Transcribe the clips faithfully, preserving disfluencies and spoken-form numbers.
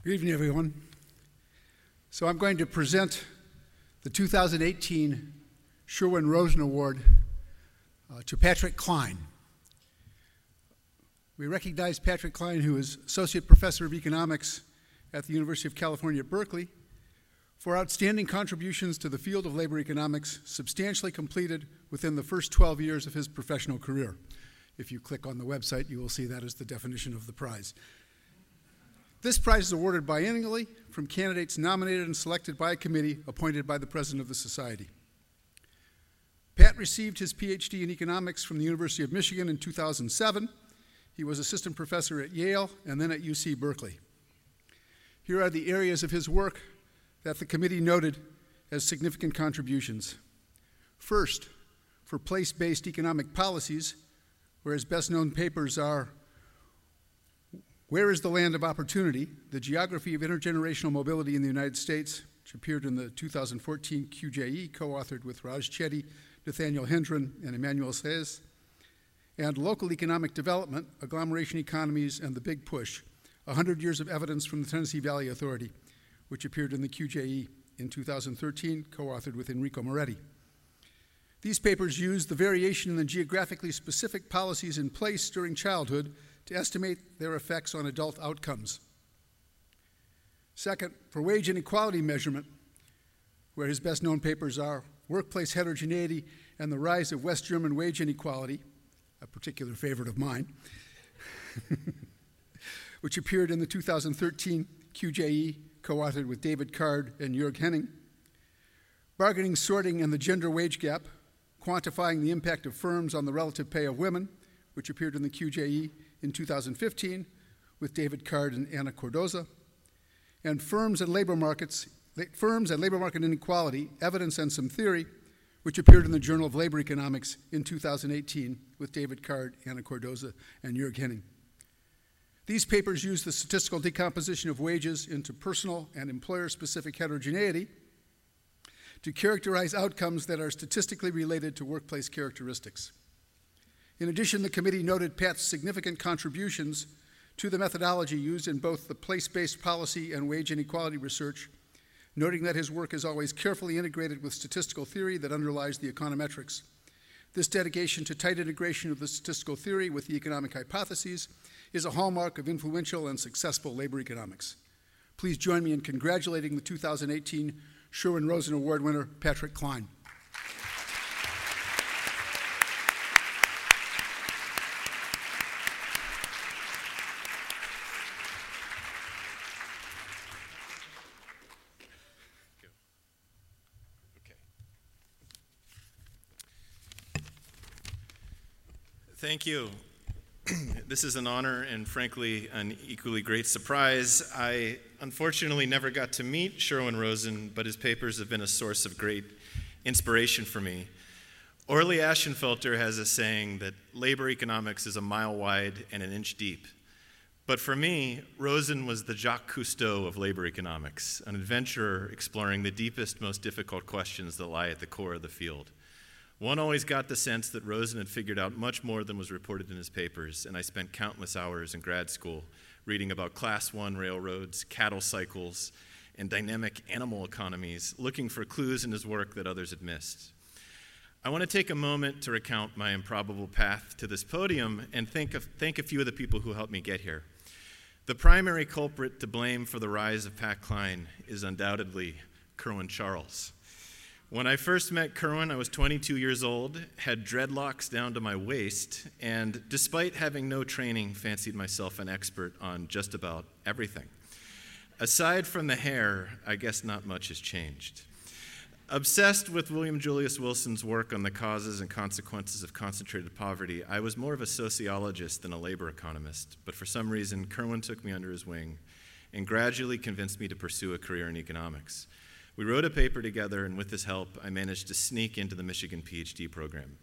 Good evening, everyone. So I'm going to present the two thousand eighteen Sherwin-Rosen Award uh, to Patrick Klein. We recognize Patrick Klein, who is Associate Professor of Economics at the University of California at Berkeley, for outstanding contributions to the field of labor economics substantially completed within the first twelve years of his professional career. If you click on the website, you will see that is the definition of the prize. This prize is awarded biennially from candidates nominated and selected by a committee appointed by the President of the Society. Pat received his P H D in economics from the University of Michigan in two thousand seven. He was assistant professor at Yale and then at U C Berkeley. Here are the areas of his work that the committee noted as significant contributions. First, for place-based economic policies, where his best-known papers are Where is the Land of Opportunity? The Geography of Intergenerational Mobility in the United States, which appeared in the two thousand fourteen Q J E, co-authored with Raj Chetty, Nathaniel Hendren, and Emmanuel Saez, and Local Economic Development, Agglomeration Economies, and the Big Push, one hundred years of evidence from the Tennessee Valley Authority, which appeared in the Q J E in two thousand thirteen, co-authored with Enrico Moretti. These papers used the variation in the geographically specific policies in place during childhood to estimate their effects on adult outcomes. Second, for wage inequality measurement, where his best-known papers are Workplace Heterogeneity and the Rise of West German Wage Inequality, a particular favorite of mine, which appeared in the two thousand thirteen Q J E, co-authored with David Card and Jörg Henning. Bargaining, Sorting, and the Gender Wage Gap, Quantifying the Impact of Firms on the Relative Pay of Women, which appeared in the Q J E in two thousand fifteen with David Card and Anna Cordoza. And Firms and Labor Markets, Firms and Labor Market Inequality, Evidence and Some Theory, which appeared in the Journal of Labor Economics in two thousand eighteen with David Card, Anna Cordoza, and Jörg Henning. These papers use the statistical decomposition of wages into personal and employer-specific heterogeneity to characterize outcomes that are statistically related to workplace characteristics. In addition, the committee noted Pat's significant contributions to the methodology used in both the place-based policy and wage inequality research, noting that his work is always carefully integrated with statistical theory that underlies the econometrics. This dedication to tight integration of the statistical theory with the economic hypotheses is a hallmark of influential and successful labor economics. Please join me in congratulating the two thousand eighteen Sherwin-Rosen Award winner, Patrick Klein. Thank you. This is an honor and, frankly, an equally great surprise. I unfortunately never got to meet Sherwin-Rosen, but his papers have been a source of great inspiration for me. Orley Ashenfelter has a saying that labor economics is a mile wide and an inch deep. But for me, Rosen was the Jacques Cousteau of labor economics, an adventurer exploring the deepest, most difficult questions that lie at the core of the field. One always got the sense that Rosen had figured out much more than was reported in his papers, and I spent countless hours in grad school reading about class one railroads, cattle cycles, and dynamic animal economies, looking for clues in his work that others had missed. I want to take a moment to recount my improbable path to this podium and thank a, thank a few of the people who helped me get here. The primary culprit to blame for the rise of Pat Klein is undoubtedly Kerwin Charles. When I first met Kerwin, I was twenty-two years old, had dreadlocks down to my waist, and despite having no training, fancied myself an expert on just about everything. Aside from the hair, I guess not much has changed. Obsessed with William Julius Wilson's work on the causes and consequences of concentrated poverty, I was more of a sociologist than a labor economist, but for some reason, Kerwin took me under his wing and gradually convinced me to pursue a career in economics. We wrote a paper together, and with his help, I managed to sneak into the Michigan P H D program.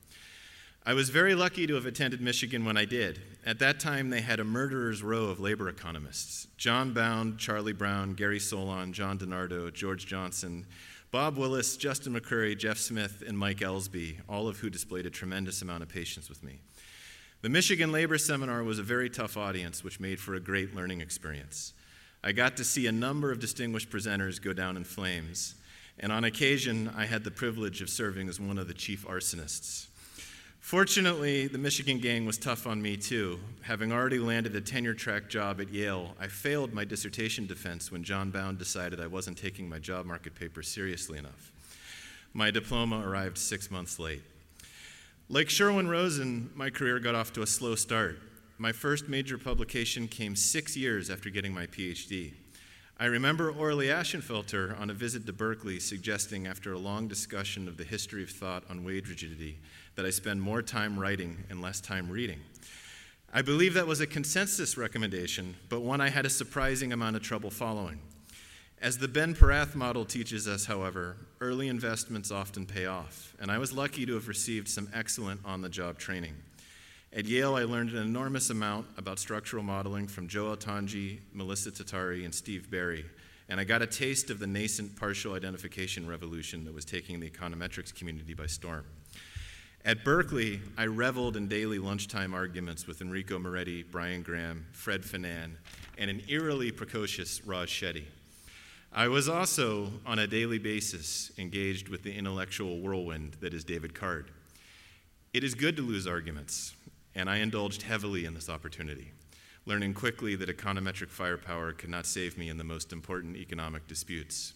I was very lucky to have attended Michigan when I did. At that time, they had a murderer's row of labor economists: John Bound, Charlie Brown, Gary Solon, John DiNardo, George Johnson, Bob Willis, Justin McCurry, Jeff Smith, and Mike Ellsby, all of who displayed a tremendous amount of patience with me. The Michigan Labor Seminar was a very tough audience, which made for a great learning experience. I got to see a number of distinguished presenters go down in flames, and on occasion, I had the privilege of serving as one of the chief arsonists. Fortunately, the Michigan gang was tough on me too. Having already landed a tenure-track job at Yale, I failed my dissertation defense when John Bound decided I wasn't taking my job market paper seriously enough. My diploma arrived six months late. Like Sherwin Rosen, my career got off to a slow start. My first major publication came six years after getting my PhD. I remember Orley Ashenfelter on a visit to Berkeley suggesting, after a long discussion of the history of thought on wage rigidity, that I spend more time writing and less time reading. I believe that was a consensus recommendation, but one I had a surprising amount of trouble following. As the Ben Perath model teaches us, however, early investments often pay off, and I was lucky to have received some excellent on-the-job training. At Yale, I learned an enormous amount about structural modeling from Joe Altanji, Melissa Tatari, and Steve Berry, and I got a taste of the nascent partial identification revolution that was taking the econometrics community by storm. At Berkeley, I reveled in daily lunchtime arguments with Enrico Moretti, Brian Graham, Fred Fanon, and an eerily precocious Raj Shetty. I was also, on a daily basis, engaged with the intellectual whirlwind that is David Card. It is good to lose arguments, and I indulged heavily in this opportunity, learning quickly that econometric firepower could not save me in the most important economic disputes.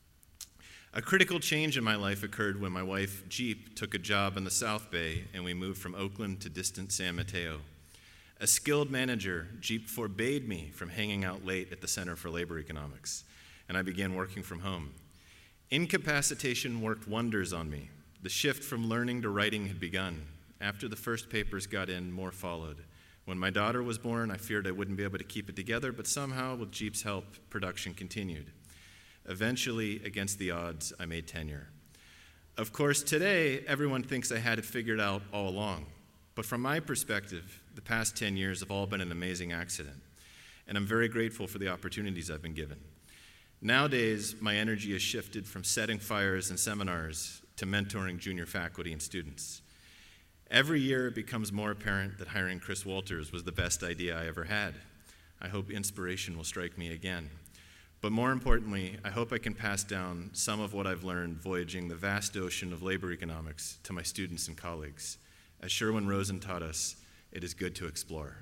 A critical change in my life occurred when my wife, Jeep, took a job in the South Bay, and we moved from Oakland to distant San Mateo. A skilled manager, Jeep forbade me from hanging out late at the Center for Labor Economics, and I began working from home. Incapacitation worked wonders on me. The shift from learning to writing had begun. After the first papers got in, more followed. When my daughter was born, I feared I wouldn't be able to keep it together, but somehow, with Jeep's help, production continued. Eventually, against the odds, I made tenure. Of course, today, everyone thinks I had it figured out all along. But from my perspective, the past ten years have all been an amazing accident, and I'm very grateful for the opportunities I've been given. Nowadays, my energy has shifted from setting fires and seminars to mentoring junior faculty and students. Every year, it becomes more apparent that hiring Chris Walters was the best idea I ever had. I hope inspiration will strike me again. But more importantly, I hope I can pass down some of what I've learned voyaging the vast ocean of labor economics to my students and colleagues. As Sherwin Rosen taught us, it is good to explore.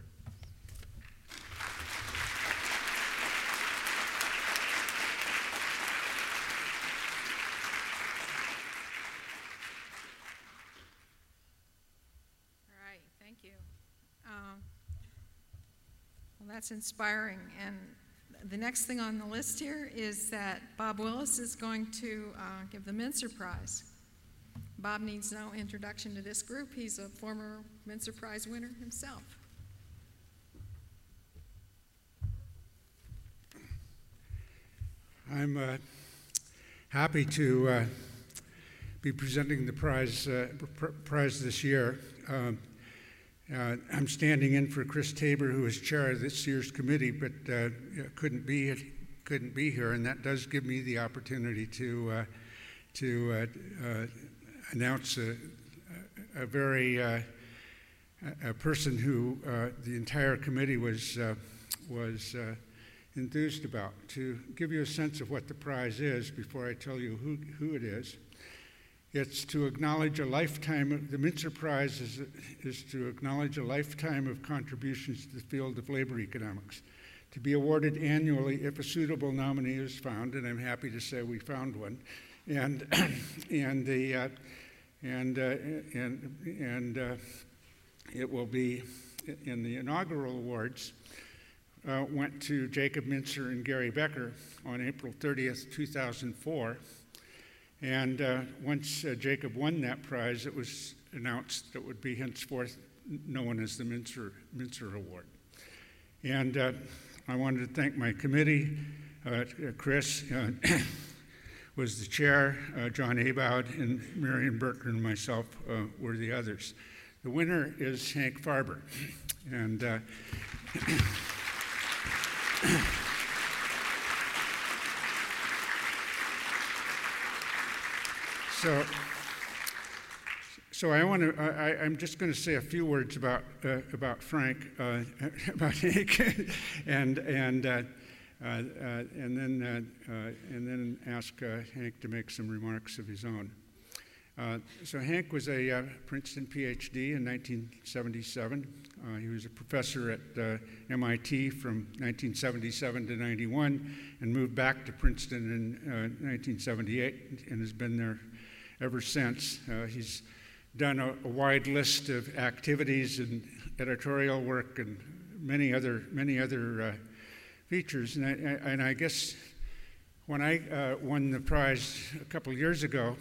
All right, thank you. Um, well, that's inspiring. And the next thing on the list here is that Bob Willis is going to uh, give the Mincer Prize. Bob needs no introduction to this group. He's a former Mincer Prize winner himself. I'm uh, happy to uh, be presenting the prize, uh, pr prize this year. Um, Uh, I'm standing in for Chris Tabor, who is chair of this year's committee, but uh, couldn't be couldn't be here, and that does give me the opportunity to uh, to uh, uh, announce a, a very uh, a person who uh, the entire committee was uh, was uh, enthused about. To give you a sense of what the prize is, before I tell you who who it is. It's to acknowledge a lifetime of, the Mincer Prize is, is to acknowledge a lifetime of contributions to the field of labor economics, to be awarded annually if a suitable nominee is found, and I'm happy to say we found one, and and the uh, and uh, and and uh, it will be in the inaugural awards. Uh, went to Jacob Mincer and Gary Becker on April thirtieth, two thousand four. And uh, once uh, Jacob won that prize, it was announced that it would be henceforth known as the Mincer, Mincer Award. And uh, I wanted to thank my committee. Uh, Chris uh, was the chair, uh, John Abowd, and Marion Berker and myself uh, were the others. The winner is Hank Farber. And uh, So, so I want to. I, I'm just going to say a few words about uh, about Frank, uh, about Hank, and and uh, uh, uh, and then uh, uh, and then ask uh, Hank to make some remarks of his own. Uh, so Hank was a uh, Princeton P H D in nineteen seventy-seven. Uh, he was a professor at uh, M I T from nineteen seventy-seven to ninety-one, and moved back to Princeton in uh, nineteen seventy-eight, and has been there ever since. Uh, he's done a, a wide list of activities and editorial work and many other many other uh, features. And I, and I guess when I uh, won the prize a couple years ago,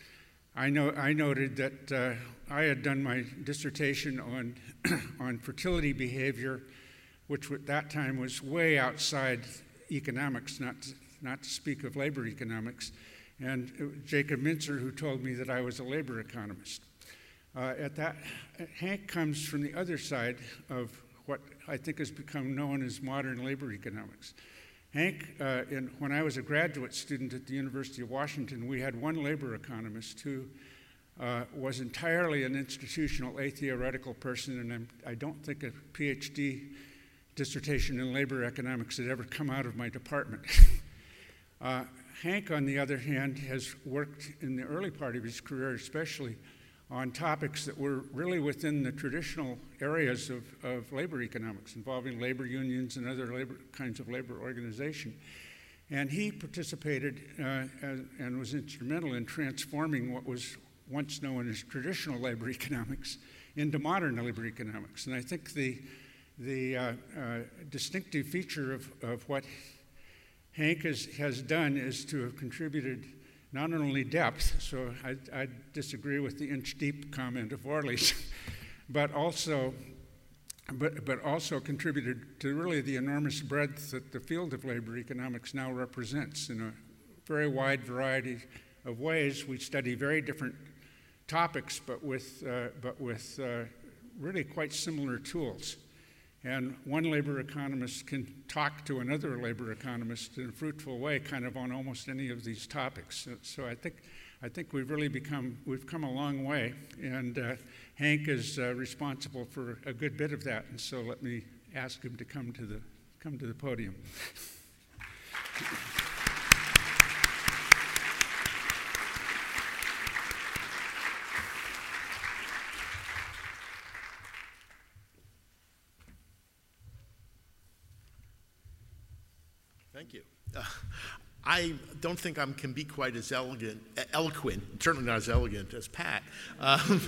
I know I noted that uh, I had done my dissertation on on fertility behavior, which at that time was way outside economics, not to, not to speak of labor economics. And it was Jacob Mincer who told me that I was a labor economist. Uh, at that, Hank comes from the other side of what I think has become known as modern labor economics. Hank, uh, in, when I was a graduate student at the University of Washington, we had one labor economist who uh, was entirely an institutional atheoretical person, and I'm, I don't think a PhD dissertation in labor economics had ever come out of my department. uh, Hank, on the other hand, has worked in the early part of his career especially on topics that were really within the traditional areas of, of labor economics, involving labor unions and other labor, kinds of labor organization. And he participated uh, as, and was instrumental in transforming what was once known as traditional labor economics into modern labor economics. And I think the, the uh, uh, distinctive feature of, of what Hank has, has done is to have contributed not only depth, so I, I disagree with the inch-deep comment of Worley's, but also, but, but also contributed to really the enormous breadth that the field of labor economics now represents in a very wide variety of ways. We study very different topics, but with, uh, but with uh, really quite similar tools. And one labor economist can talk to another labor economist in a fruitful way, kind of on almost any of these topics. So, so I think, I think we've really become, we've come a long way. And uh, Hank is uh, responsible for a good bit of that. And so let me ask him to come to the, come to the podium. Thank you. Uh, I don't think I can be quite as elegant, eloquent, certainly not as elegant as Pat. Um,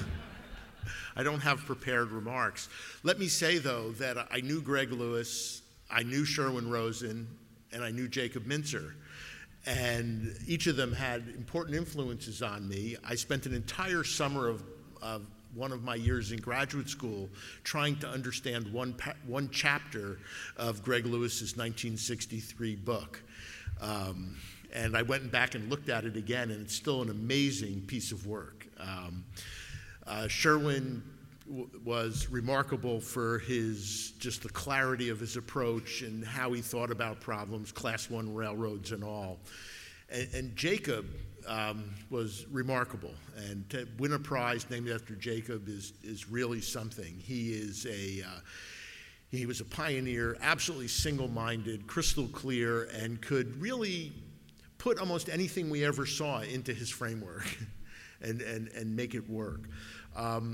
I don't have prepared remarks. Let me say, though, that I knew Greg Lewis, I knew Sherwin Rosen, and I knew Jacob Mincer. And each of them had important influences on me. I spent an entire summer of, of one of my years in graduate school trying to understand one, one chapter of Greg Lewis's nineteen sixty-three book. Um, and I went back and looked at it again, and it's still an amazing piece of work. Um, uh, Sherwin w was remarkable for his, just the clarity of his approach and how he thought about problems, class one railroads and all. And, and Jacob Um, was remarkable, and to win a prize named after Jacob is is really something. He is a uh, he was a pioneer, absolutely single-minded, crystal clear, and could really put almost anything we ever saw into his framework, and and and make it work. Um,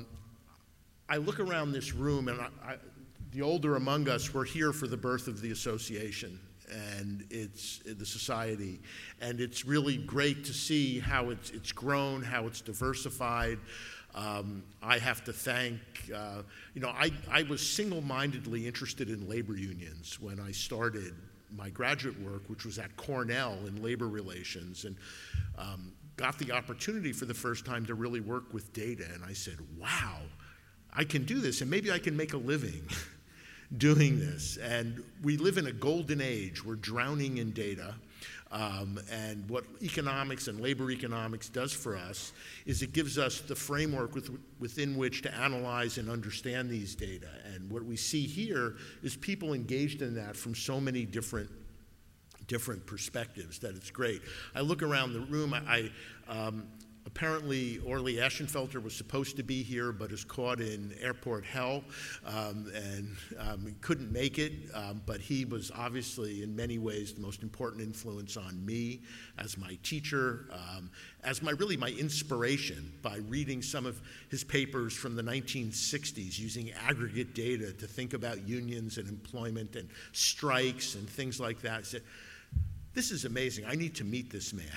I look around this room, and I, I, the older among us were here for the birth of the association and it's the society, and it's really great to see how it's it's grown, how it's diversified. Um, I have to thank, uh, you know, I, I was single-mindedly interested in labor unions when I started my graduate work, which was at Cornell in labor relations, and um, got the opportunity for the first time to really work with data, and I said, wow, I can do this, and maybe I can make a living doing this. And we live in a golden age. We're drowning in data. Um, and what economics and labor economics does for us is it gives us the framework with, within which to analyze and understand these data. And what we see here is people engaged in that from so many different different perspectives that it's great. I look around the room. I, um, apparently, Orly Ashenfelter was supposed to be here, but is caught in airport hell um, and um, couldn't make it. Um, but he was obviously, in many ways, the most important influence on me as my teacher, um, as my really my inspiration by reading some of his papers from the nineteen sixties, using aggregate data to think about unions and employment and strikes and things like that. I said, this is amazing. I need to meet this man.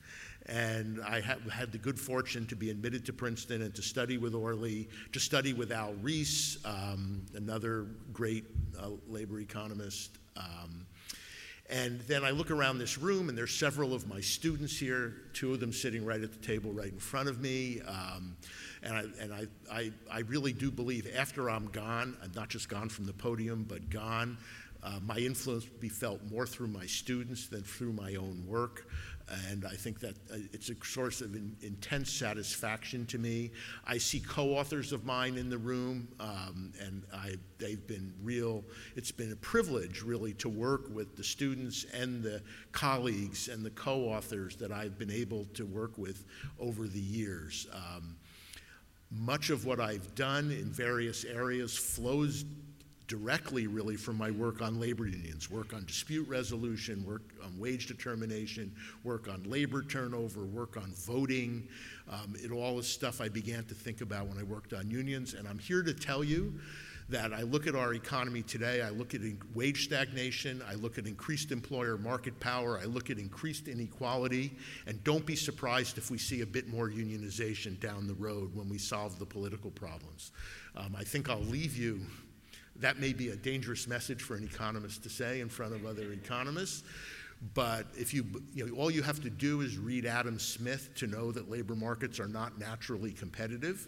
And I have had the good fortune to be admitted to Princeton and to study with Orly, to study with Al Rees, um, another great uh, labor economist. Um, and then I look around this room, and there's several of my students here, two of them sitting right at the table right in front of me. Um, and I, and I, I, I really do believe after I'm gone, I'm not just gone from the podium, but gone, uh, my influence will be felt more through my students than through my own work. And I think that uh, it's a source of in, intense satisfaction to me. I see co-authors of mine in the room, um, and I, they've been real, it's been a privilege really to work with the students and the colleagues and the co-authors that I've been able to work with over the years. Um, much of what I've done in various areas flows directly really from my work on labor unions, work on dispute resolution, work on wage determination, work on labor turnover, work on voting. Um, it all is stuff I began to think about when I worked on unions, and I'm here to tell you that I look at our economy today, I look at wage stagnation, I look at increased employer market power, I look at increased inequality, and don't be surprised if we see a bit more unionization down the road when we solve the political problems. Um, I think I'll leave you. That may be a dangerous message for an economist to say in front of other economists, but if you, you know, all you have to do is read Adam Smith to know that labor markets are not naturally competitive,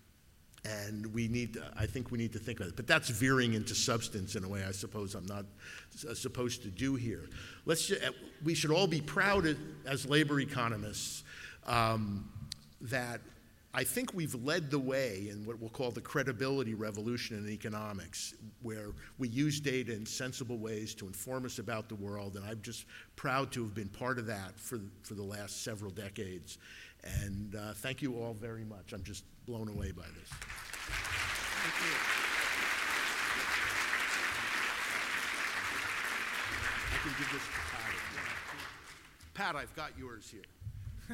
and we need, to, I think we need to think about it. But that's veering into substance in a way I suppose I'm not uh, supposed to do here. Let's just, we should all be proud as labor economists um, that I think we've led the way in what we'll call the credibility revolution in economics, where we use data in sensible ways to inform us about the world, and I'm just proud to have been part of that for, for the last several decades. And uh, thank you all very much. I'm just blown away by this. Thank you. I can give this to Pat. Pat, I've got yours here.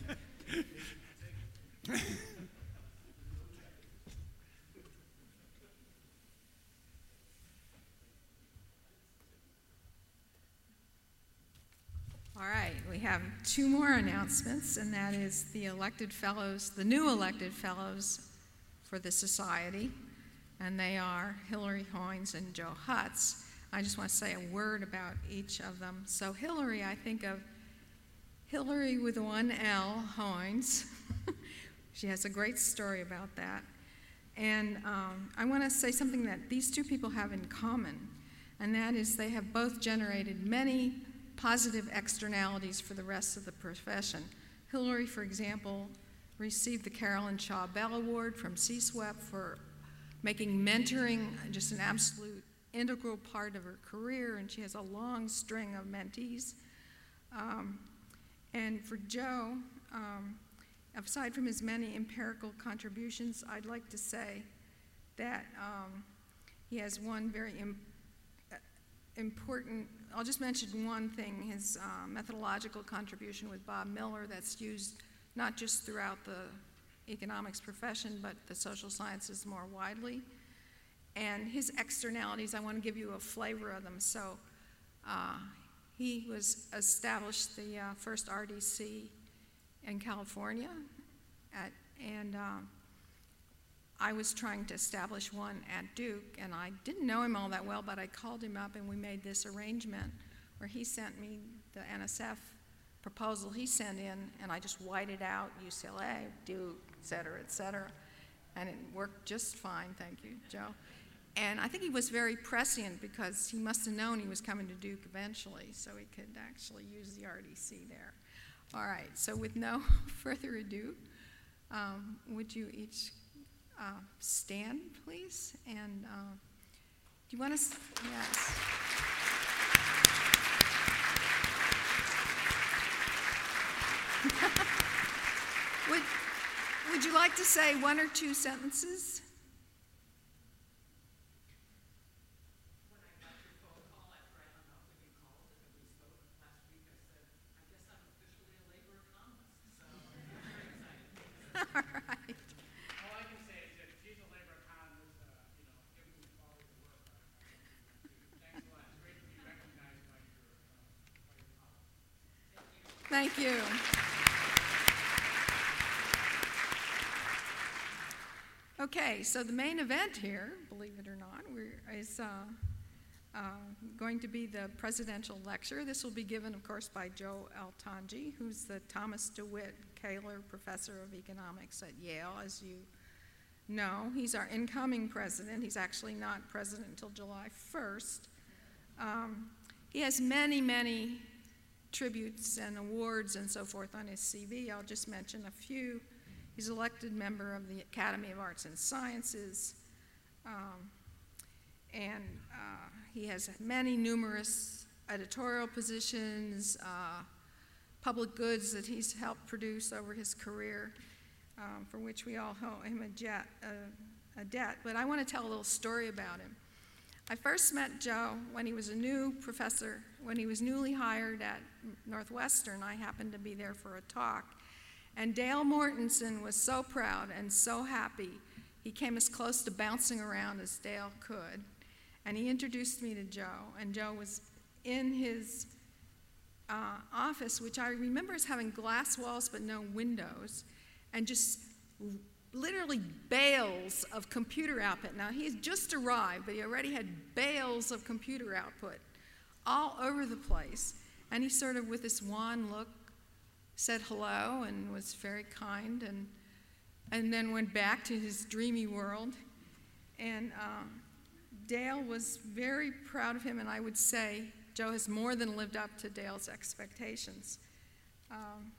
All right, we have two more announcements, and that is the elected fellows, the new elected fellows for the society, and they are Hillary Hoynes and Joe Hutz. I just want to say a word about each of them. So Hillary, I think of Hillary with one L, Hoynes. She has a great story about that. And um, I want to say something that these two people have in common, and that is they have both generated many positive externalities for the rest of the profession. Hillary, for example, received the Carolyn Shaw Bell Award from C S W E P for making mentoring just an absolute integral part of her career, and she has a long string of mentees. Um, and for Joe, um, aside from his many empirical contributions, I'd like to say that um, he has one very im important, I'll just mention one thing, his uh, methodological contribution with Bob Miller that's used not just throughout the economics profession, but the social sciences more widely. And his externalities, I want to give you a flavor of them. So uh, he was established the uh, first R D C in California, at, and um, I was trying to establish one at Duke, and I didn't know him all that well, but I called him up and we made this arrangement where he sent me the N S F proposal he sent in, and I just whited out U C L A, Duke, et cetera, et cetera, and it worked just fine, thank you, Joe. And I think he was very prescient because he must have known he was coming to Duke eventually, so he could actually use the R D C there. All right, so with no further ado, um, would you each uh, stand, please? And uh, do you want to, yes. would, would you like to say one or two sentences? All right. All I can say is that if she's a labor economist, uh, you know, given the quality of the work, I, I thanks a lot. It's great to be recognized by your, uh, by your colleagues. Thank you. Okay, so the main event here, believe it or not, we're, is uh, uh, going to be the presidential lecture. This will be given, of course, by Joe Altanji, who's the Thomas DeWitt Kaler Professor of Economics at Yale, as you know. He's our incoming president. He's actually not president until July first. Um, he has many, many tributes and awards and so forth on his C V. I'll just mention a few. He's elected member of the Academy of Arts and Sciences, um, and uh, he has many numerous editorial positions, uh, public goods that he's helped produce over his career, um, for which we all owe him a, jet, uh, a debt. But I want to tell a little story about him. I first met Joe when he was a new professor, when he was newly hired at Northwestern. I happened to be there for a talk. And Dale Mortensen was so proud and so happy. He came as close to bouncing around as Dale could. And he introduced me to Joe. And Joe was in his uh, office, which I remember as having glass walls but no windows, and just literally bales of computer output. Now, he had just arrived, but he already had bales of computer output all over the place. And he sort of, with this wan look, said hello and was very kind, and and then went back to his dreamy world. And uh, Dale was very proud of him, and I would say Joe has more than lived up to Dale's expectations. Um,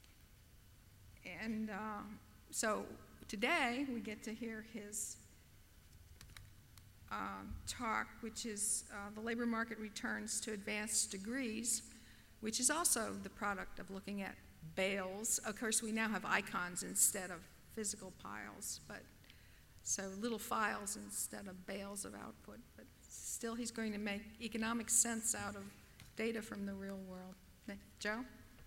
and uh, so today we get to hear his uh, talk, which is uh, The Labor Market Returns to Advanced Degrees, which is also the product of looking at bales. Of course, we now have icons instead of physical piles, but so little files instead of bales of output. But still, he's going to make economic sense out of data from the real world. Joe?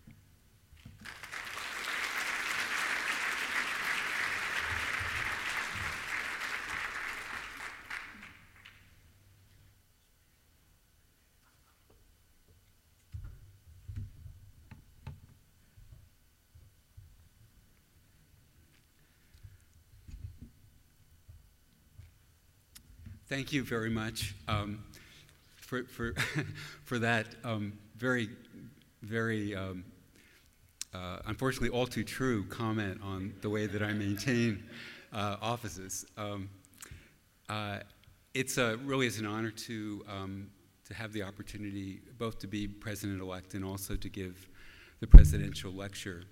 Thank you very much um, for, for, for that um, very, very, um, uh, unfortunately all too true comment on the way that I maintain uh, offices. Um, uh, it's a, really is an honor to, um, to have the opportunity both to be president-elect and also to give the presidential lecture.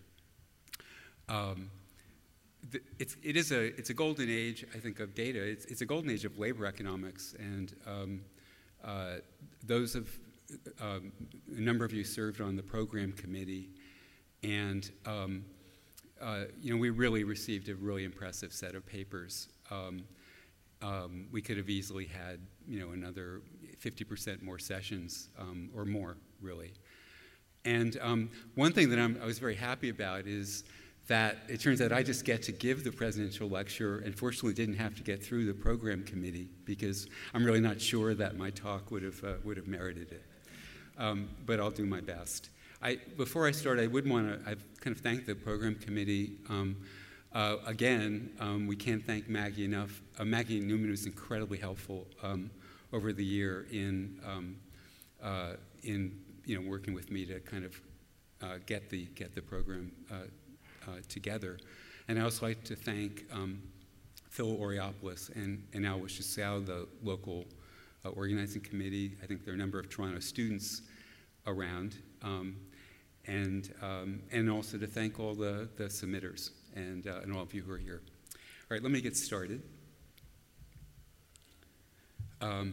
Um, It's, it is a, it's a golden age, I think, of data. It's, it's a golden age of labor economics, and um, uh, those of, um, a number of you served on the program committee, and um, uh, you know, we really received a really impressive set of papers. Um, um, we could have easily had, you know, another fifty percent more sessions, um, or more, really. And um, one thing that I'm, I was very happy about is that it turns out I just get to give the presidential lecture, and fortunately didn't have to get through the program committee, because I'm really not sure that my talk would have, uh, would have merited it. Um, but I'll do my best. I, before I start, I would want to I've kind of thank the program committee. Um, uh, again, um, we can't thank Maggie enough. Uh, Maggie Newman was incredibly helpful um, over the year in, um, uh, in you know, working with me to kind of uh, get, the, get the program uh, Uh, together. And I also like to thank um, Phil Oriopoulos and, and Al Wishisau, the local uh, organizing committee. I think there are a number of Toronto students around. Um, and, um, and also to thank all the, the submitters and, uh, and all of you who are here. All right, let me get started. Um,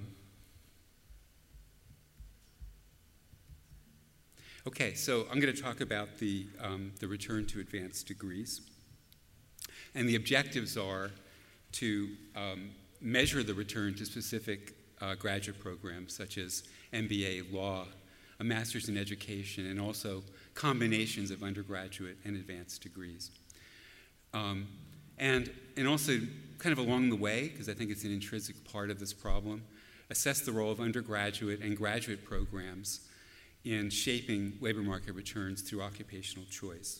Okay, so I'm going to talk about the, um, the return to advanced degrees. And the objectives are to um, measure the return to specific uh, graduate programs such as M B A, law, a master's in education, and also combinations of undergraduate and advanced degrees. Um, and, and also, kind of along the way, because I think it's an intrinsic part of this problem, assess the role of undergraduate and graduate programs in shaping labor market returns through occupational choice.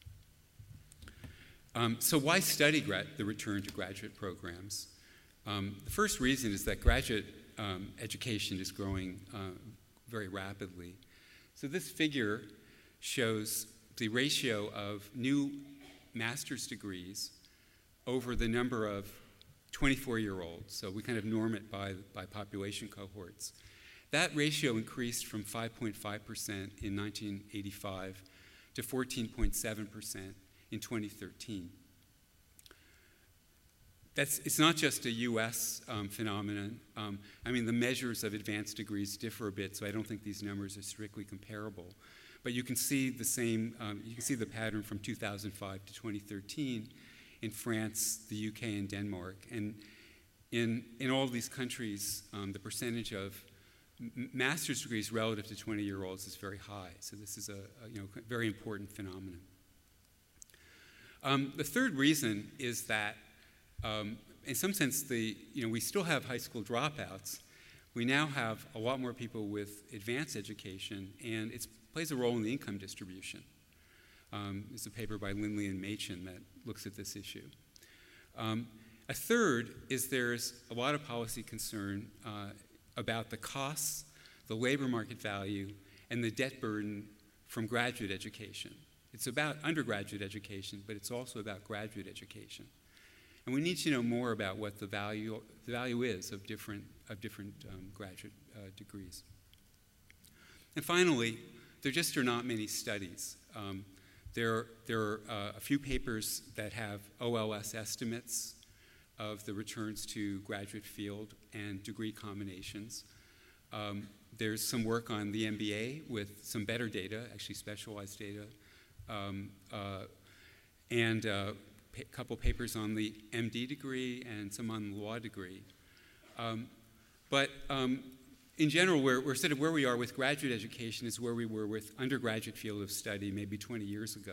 Um, so why study gra- the return to graduate programs? Um, the first reason is that graduate um, education is growing uh, very rapidly. So this figure shows the ratio of new master's degrees over the number of twenty-four-year-olds. So we kind of norm it by, by population cohorts. That ratio increased from five point five percent in nineteen eighty-five to fourteen point seven percent in twenty thirteen. That's, it's not just a U S um, phenomenon. Um, I mean, the measures of advanced degrees differ a bit, so I don't think these numbers are strictly comparable. But you can see the same, um, you can see the pattern from two thousand five to twenty thirteen in France, the U K, and Denmark. And in, in all of these countries, um, the percentage of m- master's degrees relative to twenty-year-olds is very high. So this is a, a you know, very important phenomenon. Um, the third reason is that, um, in some sense, the, you know, we still have high school dropouts. We now have a lot more people with advanced education, and it plays a role in the income distribution. Um, there's a paper by Lindley and Machen that looks at this issue. Um, a third is there's a lot of policy concern uh, about the costs, the labor market value, and the debt burden from graduate education. It's about undergraduate education, but it's also about graduate education. And we need to know more about what the value, the value is of different, of different um, graduate uh, degrees. And finally, there just are not many studies. Um, there, there are uh, a few papers that have O L S estimates of the returns to graduate field and degree combinations. Um, there's some work on the M B A with some better data, actually specialized data, um, uh, and a pa- couple papers on the M D degree and some on the law degree. Um, but um, in general, we're, we're sort of where we are with graduate education is where we were with undergraduate field of study maybe twenty years ago.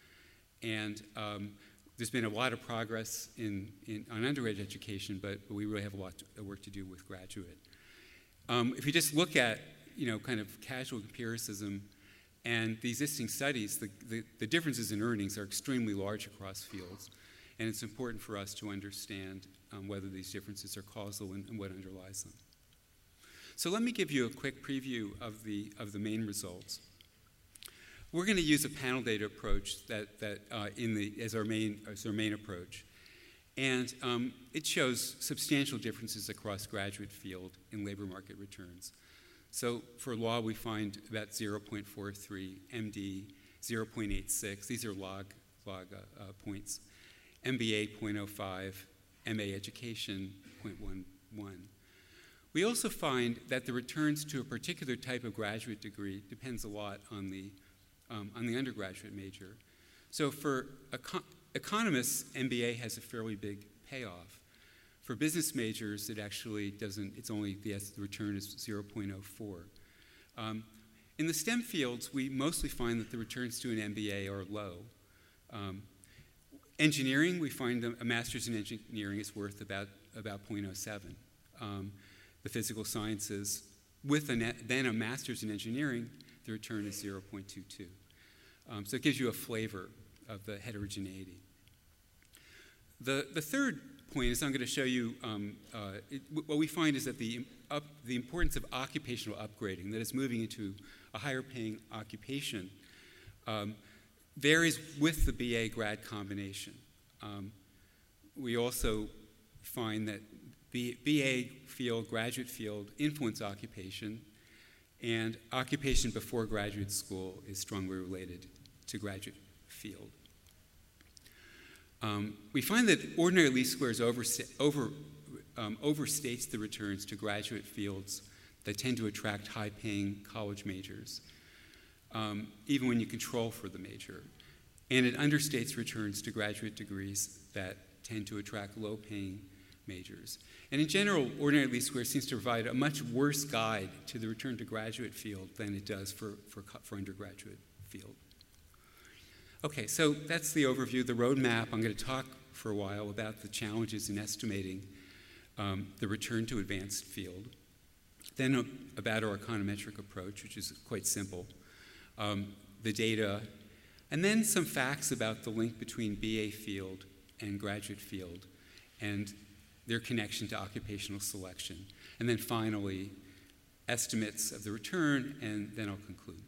And um, there's been a lot of progress in, in, on undergraduate education, but, but we really have a lot of work to do with graduate. Um, if you just look at, you know, kind of casual empiricism and the existing studies, the, the, the differences in earnings are extremely large across fields. And it's important for us to understand um, whether these differences are causal and, and what underlies them. So let me give you a quick preview of the, of the main results. We're going to use a panel data approach that, that, uh, in the, as, our main, as our main approach. And um, it shows substantial differences across graduate field in labor market returns. So for law, we find about zero point four three, M D zero point eight six. These are log, log uh, uh, points. M B A zero point zero five, M A education zero point one one. We also find that the returns to a particular type of graduate degree depends a lot on the, um, on the undergraduate major. So for econ- economists, M B A has a fairly big payoff. For business majors, it actually doesn't, it's only, the, the return is zero point zero four. Um, in the STEM fields, we mostly find that the returns to an M B A are low. Um, engineering, we find a master's in engineering is worth about, about zero point zero seven. Um, the physical sciences, with a net, then a master's in engineering, the return is zero point two two. Um, so it gives you a flavor of the heterogeneity. The, the third point is I'm going to show you, um, uh, it, what we find is that the, up, the importance of occupational upgrading, that is moving into a higher paying occupation, um, varies with the B A grad combination. Um, we also find that B, B A field, graduate field influence occupation, and occupation before graduate school is strongly related to graduate field. Um, we find that ordinary least squares over, over, um, overstates the returns to graduate fields that tend to attract high-paying college majors, um, even when you control for the major. and it understates returns to graduate degrees that tend to attract low-paying majors. And in general, ordinary least squares seems to provide a much worse guide to the return to graduate field than it does for, for, for undergraduate field. Okay, so that's the overview, the roadmap. I'm going to talk for a while about the challenges in estimating um, the return to advanced field. Then uh, about our econometric approach, which is quite simple, um, the data, and then some facts about the link between B A field and graduate field and their connection to occupational selection. And then finally, estimates of the return, and then I'll conclude.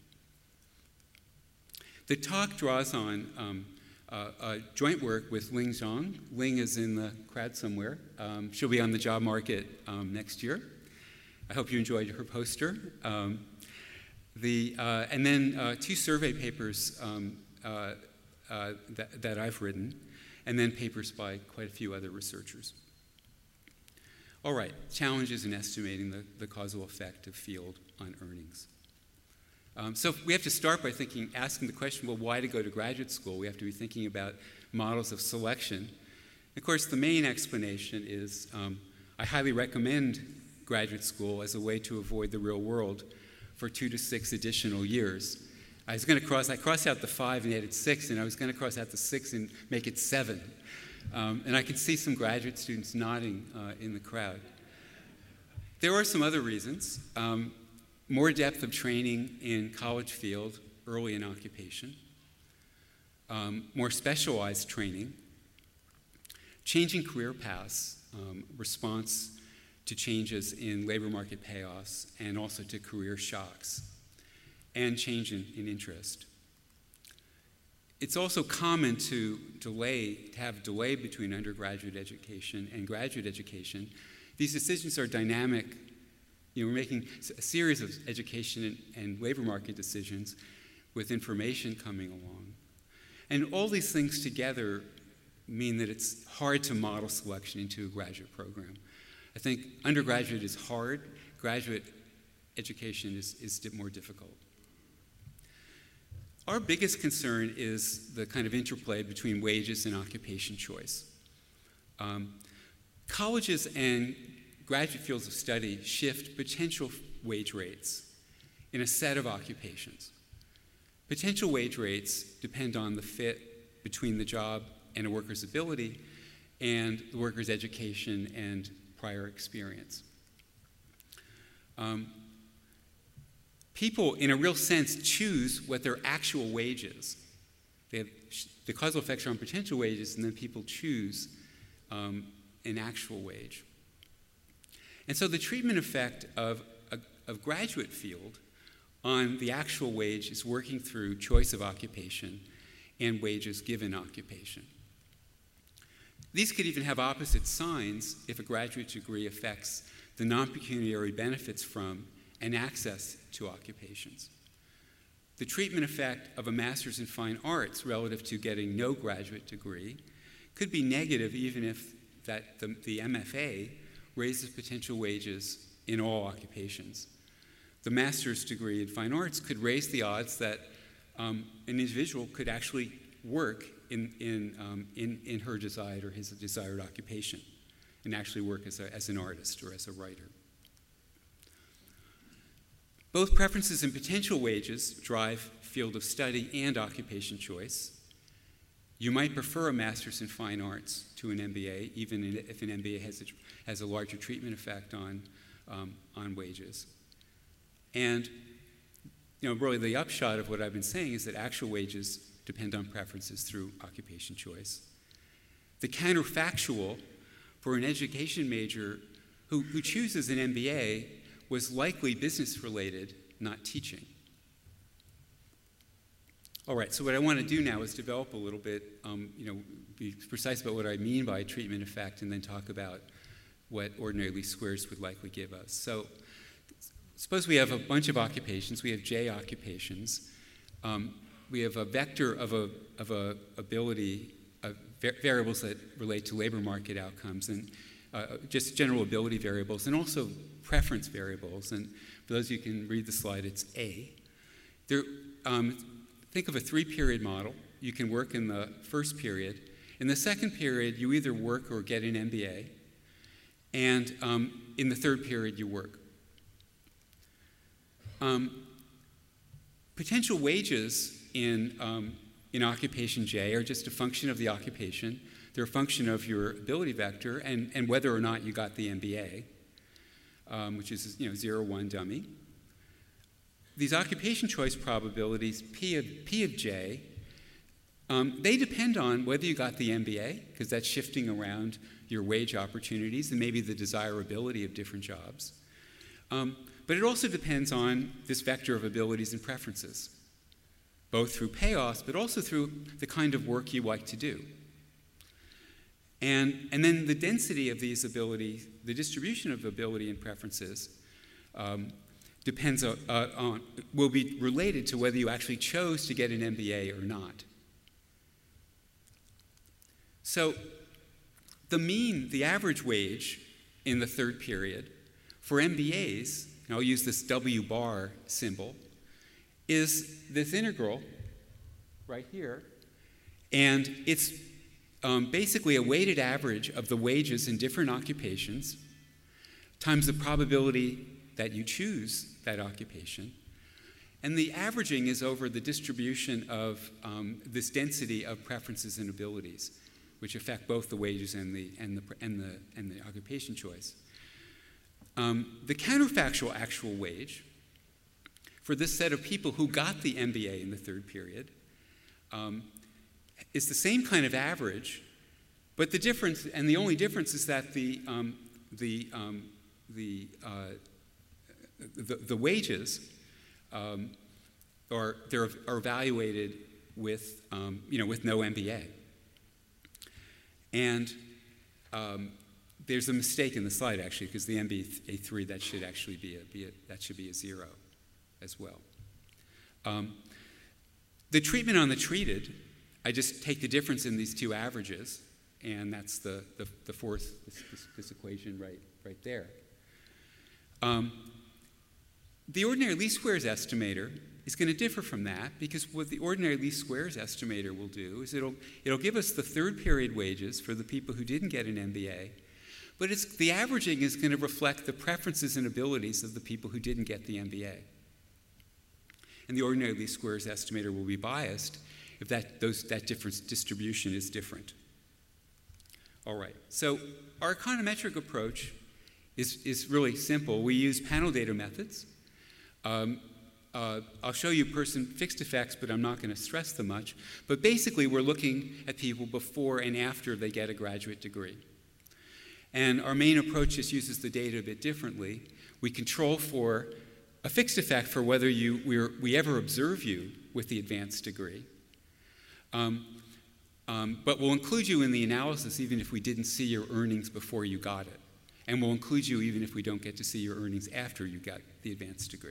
The talk draws on um, uh, uh, joint work with Ling Zhang. Ling is in the crowd somewhere. Um, she'll be on the job market um, next year. I hope you enjoyed her poster. Um, the, uh, and then uh, two survey papers um, uh, uh, that, that I've written, and then papers by quite a few other researchers. All right, challenges in estimating the, the causal effect of field on earnings. Um, so we have to start by thinking, asking the question, well, why to go to graduate school? We have to be thinking about models of selection. Of course, the main explanation is um, I highly recommend graduate school as a way to avoid the real world for two to six additional years. I was going to cross, I crossed out the five and added six, and I was going to cross out the six and make it seven. Um, and I can see some graduate students nodding uh, in the crowd. There are some other reasons. Um, more depth of training in college field early in occupation, um, more specialized training, changing career paths, um, response to changes in labor market payoffs and also to career shocks, and change in, in interest. It's also common to delay, to have delay between undergraduate education and graduate education. These decisions are dynamic. You know, we're making a series of education and, and labor market decisions with information coming along. And all these things together mean that it's hard to model selection into a graduate program. I think undergraduate is hard, graduate education is, is more difficult. Our biggest concern is the kind of interplay between wages and occupation choice. Um, colleges and graduate fields of study shift potential wage rates in a set of occupations. Potential wage rates depend on the fit between the job and a worker's ability and the worker's education and prior experience. Um, people, in a real sense, choose what their actual wage is. They have, the causal effects are on potential wages, and then people choose um, an actual wage. And so the treatment effect of a of graduate field on the actual wage is working through choice of occupation and wages given occupation. These could even have opposite signs if a graduate degree affects the non-pecuniary benefits from and access to occupations. The treatment effect of a master's in fine arts relative to getting no graduate degree could be negative even if that the, the M F A raises potential wages in all occupations. The master's degree in fine arts could raise the odds that um, an individual could actually work in, in, um, in, in her desired or his desired occupation and actually work as, a, as an artist or as a writer. Both preferences and potential wages drive field of study and occupation choice. You might prefer a master's in fine arts to an M B A, even if an M B A has a, has a larger treatment effect on, um, on wages. And you know, really the upshot of what I've been saying is that actual wages depend on preferences through occupation choice. The counterfactual for an education major who, who chooses an M B A was likely business-related, not teaching. All right, so what I want to do now is develop a little bit, um, you know, be precise about what I mean by treatment effect and then talk about what ordinary least squares would likely give us. So suppose we have a bunch of occupations. We have J occupations. Um, we have a vector of a, of a ability, of variables that relate to labor market outcomes and uh, just general ability variables and also preference variables. And for those of you who can read the slide, it's A. There, um, think of a three-period model you can work in the first period. In the second period, you either work or get an M B A. And um, in the third period, you work. Um, potential wages in, um, in occupation J are just a function of the occupation. They're a function of your ability vector and, and whether or not you got the M B A, um, which is, you know, zero, one dummy. These occupation choice probabilities, P of, P of J, um, they depend on whether you got the M B A, because that's shifting around your wage opportunities and maybe the desirability of different jobs. Um, but it also depends on this vector of abilities and preferences, both through payoffs, but also through the kind of work you like to do. And, and then the density of these abilities, the distribution of ability and preferences, um, depends on, uh, on, will be related to whether you actually chose to get an M B A or not. So the mean, the average wage in the third period for M B As, and I'll use this W bar symbol, is this integral right here, and it's um, basically a weighted average of the wages in different occupations times the probability that you choose that occupation. And the averaging is over the distribution of um, this density of preferences and abilities, which affect both the wages and the, and the, and the, and the occupation choice. Um, the counterfactual actual wage for this set of people who got the M B A in the third period um, is the same kind of average, but the difference, and the only difference is that the, um, the, um, the, uh, the, the wages um, are, they're, are evaluated with, um, you know, with no M B A. And um, there's a mistake in the slide, actually, because the M B A three, that should actually be a, be a, that should be a zero as well. Um, the treatment on the treated, I just take the difference in these two averages, and that's the, the, the fourth, this, this, this equation right, right there. Um, the ordinary least squares estimator is going to differ from that, because what the ordinary least squares estimator will do is it'll, it'll give us the third period wages for the people who didn't get an M B A, but it's, the averaging is going to reflect the preferences and abilities of the people who didn't get the M B A. And the ordinary least squares estimator will be biased if that, those, that difference distribution is different. All right, so our econometric approach is, is really simple. We use panel data methods. Um, Uh, I'll show you person fixed effects, but I'm not going to stress them much. But basically, we're looking at people before and after they get a graduate degree. And our main approach just uses the data a bit differently. We control for a fixed effect for whether you, we're, we ever observe you with the advanced degree. Um, um, but we'll include you in the analysis even if we didn't see your earnings before you got it. And we'll include you even if we don't get to see your earnings after you got the advanced degree.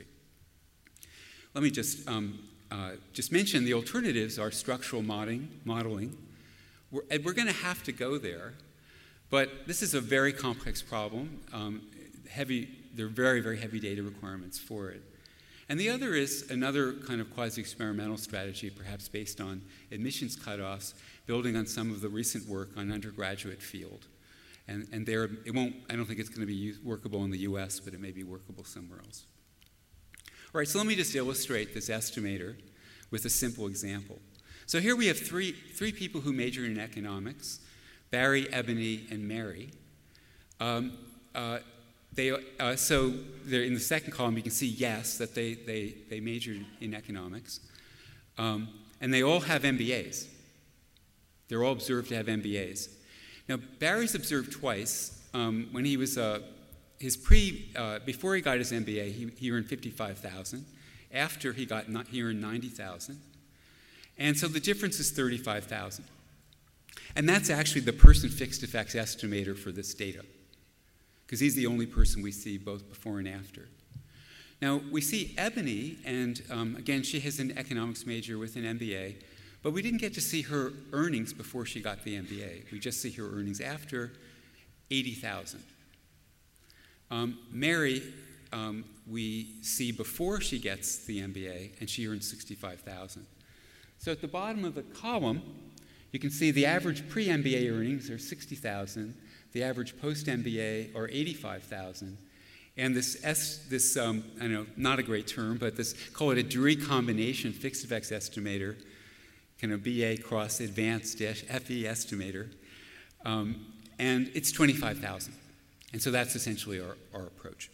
Let me just, um, uh, just mention the alternatives are structural modeling. modeling. We're, we're going to have to go there, but this is a very complex problem. Um, heavy, there are very, very heavy data requirements for it. And the other is another kind of quasi-experimental strategy, perhaps based on admissions cutoffs, building on some of the recent work on undergraduate field. And, and there, it won't, I don't think it's going to be workable in the U S, but it may be workable somewhere else. All right, so let me just illustrate this estimator with a simple example. So here we have three, three people who majored in economics, Barry, Ebony, and Mary. Um, uh, they, uh, so they're in the second column, you can see yes, that they, they, they majored in economics. Um, and they all have M B As. They're all observed to have M B As. Now, Barry's observed twice. Um, when he was uh, His pre, uh, before he got his M B A, he, he earned fifty-five thousand dollars. After he got, he earned ninety thousand dollars. And so the difference is thirty-five thousand dollars. And that's actually the person fixed effects estimator for this data, because he's the only person we see both before and after. Now, we see Ebony, and um, again, she has an economics major with an M B A, but we didn't get to see her earnings before she got the M B A. We just see her earnings after, eighty thousand dollars. Um, Mary, um, we see before she gets the M B A, and she earns sixty-five thousand dollars. So at the bottom of the column, you can see the average pre-M B A earnings are sixty thousand, the average post-M B A are eighty-five thousand, and this, S, this um, I know, not a great term, but this, call it a degree combination fixed effects estimator, kind of B A cross advanced F E estimator, um, and it's twenty-five thousand. And so that's essentially our, our approach.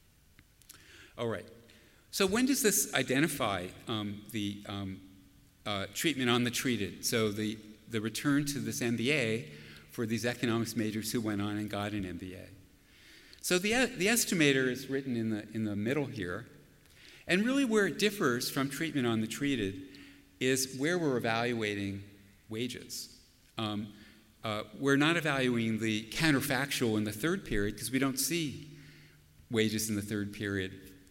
All right. So when does this identify um, the um, uh, treatment on the treated? So the, the return to this M B A for these economics majors who went on and got an M B A. So the, the estimator is written in the, in the middle here. And really where it differs from treatment on the treated is where we're evaluating wages. Um, uh, we're not evaluating the counterfactual in the third period because we don't see wages in the third period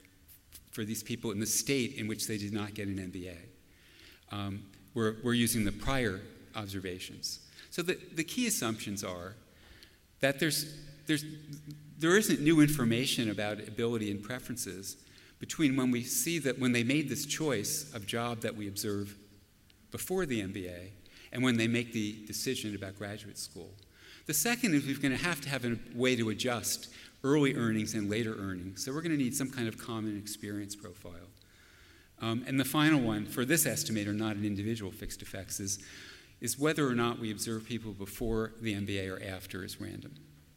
for these people in the state in which they did not get an M B A. Um, we're, we're using the prior observations. So the, the key assumptions are that there's, there's, there isn't new information about ability and preferences between when we see that when they made this choice of job that we observe before the M B A and when they make the decision about graduate school. The second is we're going to have to have a way to adjust early earnings and later earnings. So we're going to need some kind of common experience profile. Um, and the final one, for this estimator, not an individual fixed effects, is, is whether or not we observe people before the M B A or after is random.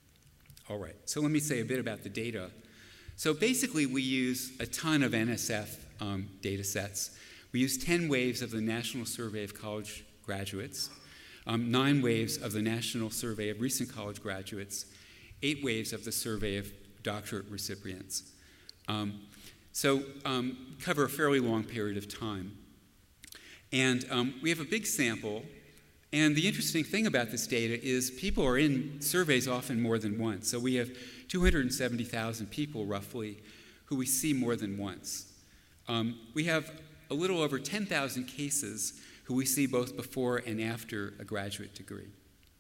All right, so let me say a bit about the data. So basically, we use a ton of N S F um, data sets. We use ten waves of the National Survey of College Graduates, um, nine waves of the National Survey of Recent College Graduates, eight waves of the Survey of Doctorate Recipients. Um, so um, cover a fairly long period of time. And um, we have a big sample. And the interesting thing about this data is people are in surveys often more than once. So we have two hundred seventy thousand people, roughly, who we see more than once. Um, we have a little over ten thousand cases who we see both before and after a graduate degree.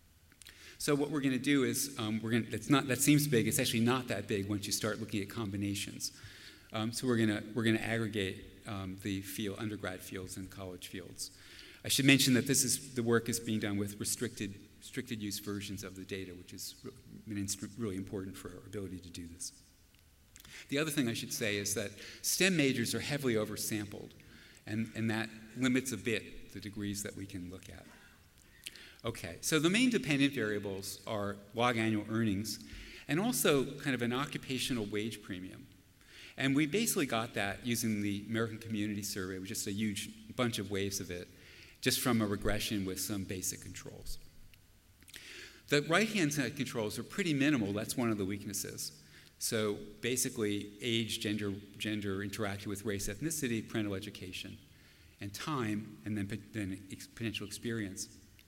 So what we're going to do is, um, we're going to, it's not, that seems big, it's actually not that big once you start looking at combinations. Um, so we're going to, we're going to aggregate um, the field, undergrad fields and college fields. I should mention that this is, the work is being done with restricted, restricted use versions of the data, which is really important for our ability to do this. The other thing I should say is that STEM majors are heavily oversampled, and, and that limits a bit the degrees that we can look at. Okay, so the main dependent variables are log annual earnings and also kind of an occupational wage premium. And we basically got that using the American Community Survey, with just a huge bunch of waves of it, just from a regression with some basic controls. The right-hand side controls are pretty minimal. That's one of the weaknesses. So basically, age, gender, gender interacting with race, ethnicity, parental education, and time, and then, then ex- potential experience.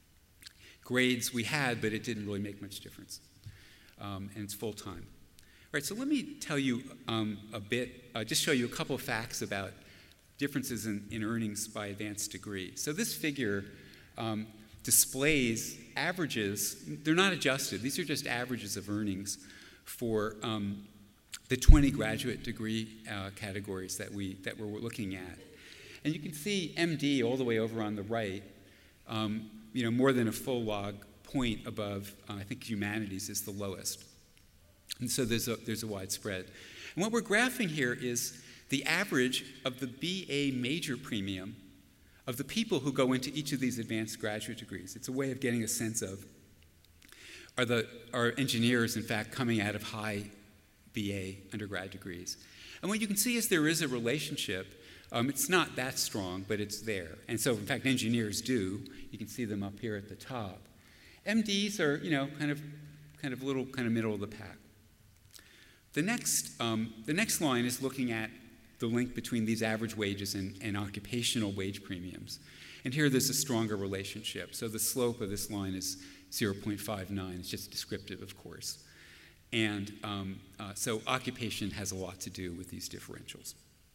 Grades we had, but it didn't really make much difference. Um, and it's full-time. All right, so let me tell you um, a bit, uh, just show you a couple of facts about differences in, in earnings by advanced degree. So this figure um, displays averages. They're not adjusted. These are just averages of earnings for um, the twenty graduate degree uh, categories that, we, that we're looking at. And you can see M D all the way over on the right, um, you know, more than a full log point above, uh, I think humanities is the lowest. And so there's a, there's a wide spread. And what we're graphing here is the average of the B A major premium of the people who go into each of these advanced graduate degrees. It's a way of getting a sense of, are, the, are engineers, in fact, coming out of high B A undergrad degrees? And what you can see is there is a relationship. Um, it's not that strong, but it's there. And so, in fact, engineers do. You can see them up here at the top. M Ds are, you know, kind of, kind of little, kind of middle of the pack. The next, um, the next line is looking at the link between these average wages and, and occupational wage premiums. And here there's a stronger relationship. So the slope of this line is zero point five nine. It's just descriptive, of course. And um, uh, so occupation has a lot to do with these differentials.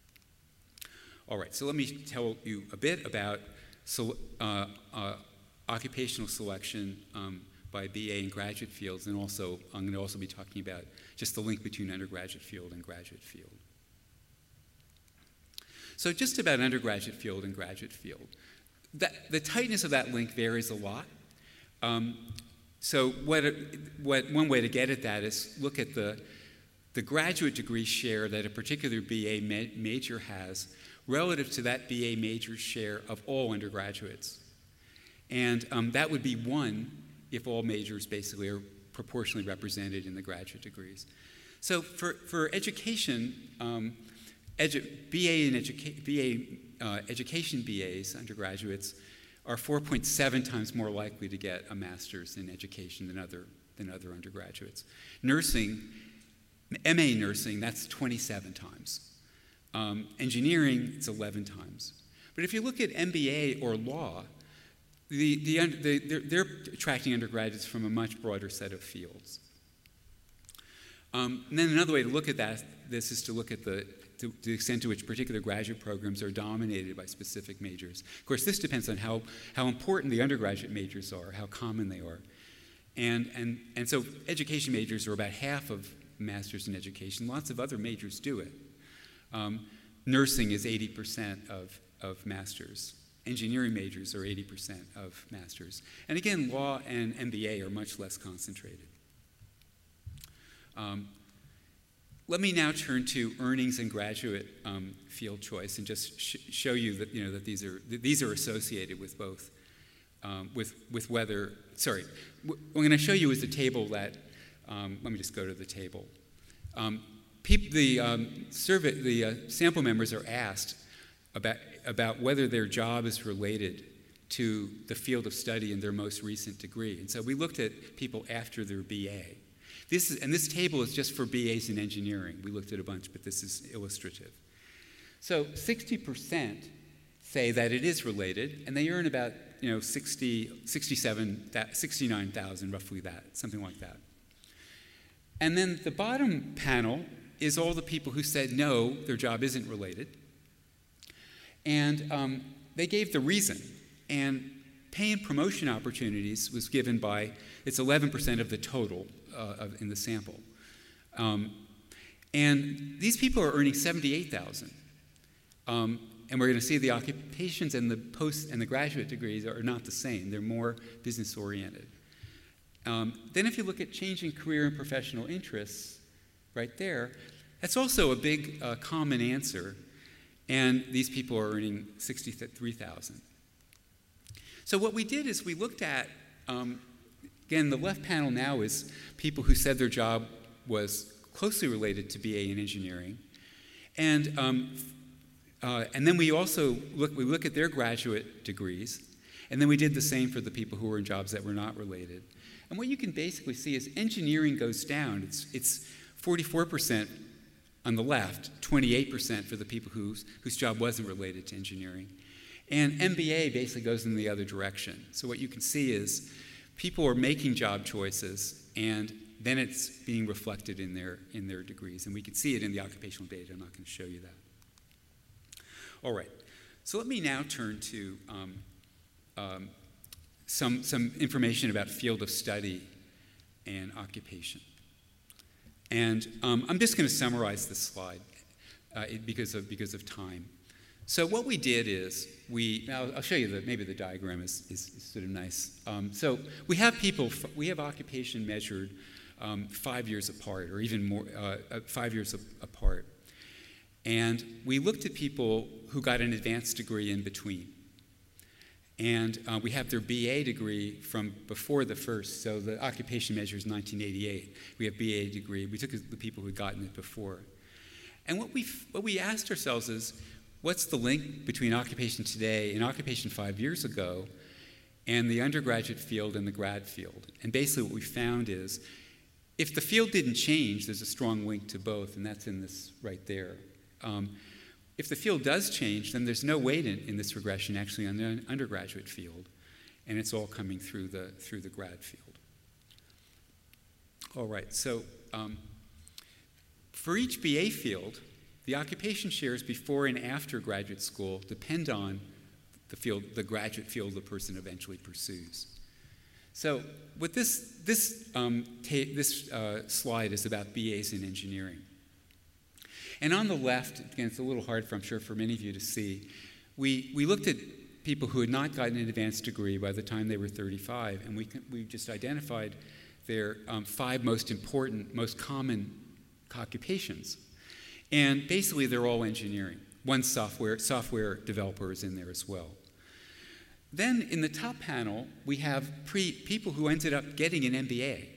All right, so let me tell you a bit about so, uh, uh, occupational selection um, by B A and graduate fields, and also I'm going to also be talking about just the link between undergraduate field and graduate field. So just about undergraduate field and graduate field. that, the tightness of that link varies a lot. Um, so what, what, one way to get at that is look at the, the graduate degree share that a particular B A ma- major has relative to that B A major share of all undergraduates. And um, that would be one if all majors basically are proportionally represented in the graduate degrees. So for, for education, um, edu- B A in educa- B A, uh, education B As, undergraduates, are four point seven times more likely to get a master's in education than other, than other undergraduates. Nursing, M A nursing, that's twenty-seven times. Um, engineering, it's eleven times. But if you look at M B A or law, the, the, the, they're, they're attracting undergraduates from a much broader set of fields. Um, and then another way to look at that, this is to look at the, to, to the extent to which particular graduate programs are dominated by specific majors. Of course, this depends on how, how important the undergraduate majors are, how common they are. And, and, and so education majors are about half of masters in education. Lots of other majors do it. Um, nursing is eighty percent of, of masters. Engineering majors are eighty percent of masters. And again, law and M B A are much less concentrated. Um, let me now turn to earnings and graduate um, field choice and just sh- show you that, you know, that these are, that these are associated with both, um, with, with whether, sorry, what I'm going to show you is a table that, um, let me just go to the table. Um, peop- the um, survey, the uh, sample members are asked about, about whether their job is related to the field of study in their most recent degree. And so we looked at people after their B A. This is, and this table is just for B As in engineering. We looked at a bunch, but this is illustrative. So sixty percent say that it is related, and they earn about, you know, sixty, sixty-seven, sixty-nine thousand, roughly that, something like that. And then the bottom panel is all the people who said no, their job isn't related. And um, they gave the reason. And pay and promotion opportunities was given by, it's eleven percent of the total uh, of, in the sample. Um, and these people are earning seventy-eight thousand dollars. Um, and we're going to see the occupations and the post and the graduate degrees are not the same. They're more business oriented. Um, then if you look at changing career and professional interests, right there, that's also a big uh, common answer. And these people are earning sixty-three thousand dollars. So what we did is we looked at, um, again, the left panel now is people who said their job was closely related to B A in engineering. And, um, uh, and then we also look, we look at their graduate degrees. And then we did the same for the people who were in jobs that were not related. And what you can basically see is engineering goes down. It's, it's forty-four percent on the left, twenty-eight percent for the people whose, whose job wasn't related to engineering. And M B A basically goes in the other direction. So what you can see is people are making job choices, and then it's being reflected in their, in their degrees. And we can see it in the occupational data. I'm not going to show you that. All right. So let me now turn to um, um, some, some information about field of study and occupation. And um, I'm just going to summarize this slide uh, because, of, because of time. So what we did is, we, I'll, I'll show you that maybe the diagram is, is, is sort of nice. Um, so we have people, we have occupation measured um, five years apart, or even more, uh, five years a- apart. And we looked at people who got an advanced degree in between. And uh, we have their B A degree from before the first, so the occupation measure is nineteen eighty-eight. We have B A degree. We took the people who had gotten it before. And what we what we asked ourselves is, what's the link between occupation today and occupation five years ago and the undergraduate field and the grad field? And basically what we found is, if the field didn't change, there's a strong link to both, and that's in this right there. Um, If the field does change, then there's no weight in, in this regression actually on the undergraduate field, and it's all coming through the, through the grad field. All right, so um, for each B A field, the occupation shares before and after graduate school depend on the field, the graduate field the person eventually pursues. So what this, this, um, ta- this uh, slide is about B As in engineering. And on the left, again, it's a little hard, for, I'm sure, for many of you to see, we, we looked at people who had not gotten an advanced degree by the time they were thirty-five, and we, we just identified their um, five most important, most common occupations. And basically, they're all engineering. One software, software developer is in there as well. Then in the top panel, we have pre, people who ended up getting an M B A.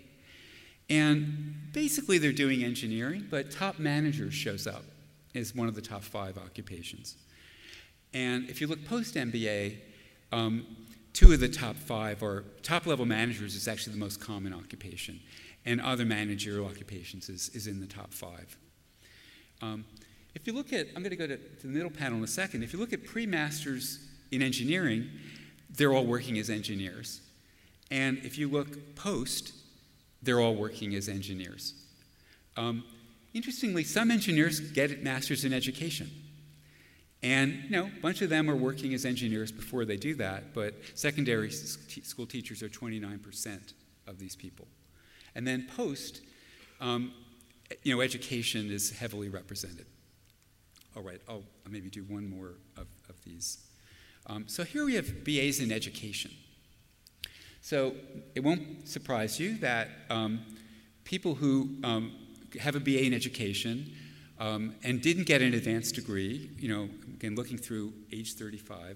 And basically, they're doing engineering, but top manager shows up as one of the top five occupations. And if you look post-M B A, um, two of the top five are top-level managers is actually the most common occupation, and other managerial occupations is, is in the top five. Um, if you look at, I'm going to go to, to the middle panel in a second. If you look at pre-masters in engineering, they're all working as engineers. And if you look post, they're all working as engineers. Um, interestingly, some engineers get masters in education. And, you know, a bunch of them are working as engineers before they do that, but secondary school teachers are twenty-nine percent of these people. And then post, um, you know, education is heavily represented. All right, I'll, I'll maybe do one more of, of these. Um, so here we have B As in education. So it won't surprise you that um, people who um, have a B A in education um, and didn't get an advanced degree, you know, again, looking through age thirty-five,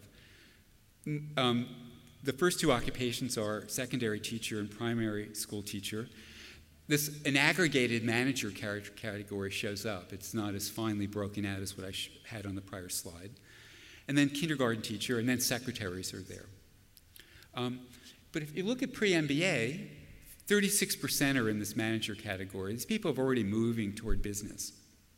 um, the first two occupations are secondary teacher and primary school teacher. This, an aggregated manager category shows up. It's not as finely broken out as what I had on the prior slide. And then kindergarten teacher, and then secretaries are there. Um, but if you look at pre-M B A, thirty-six percent are in this manager category. These people have already moving toward business.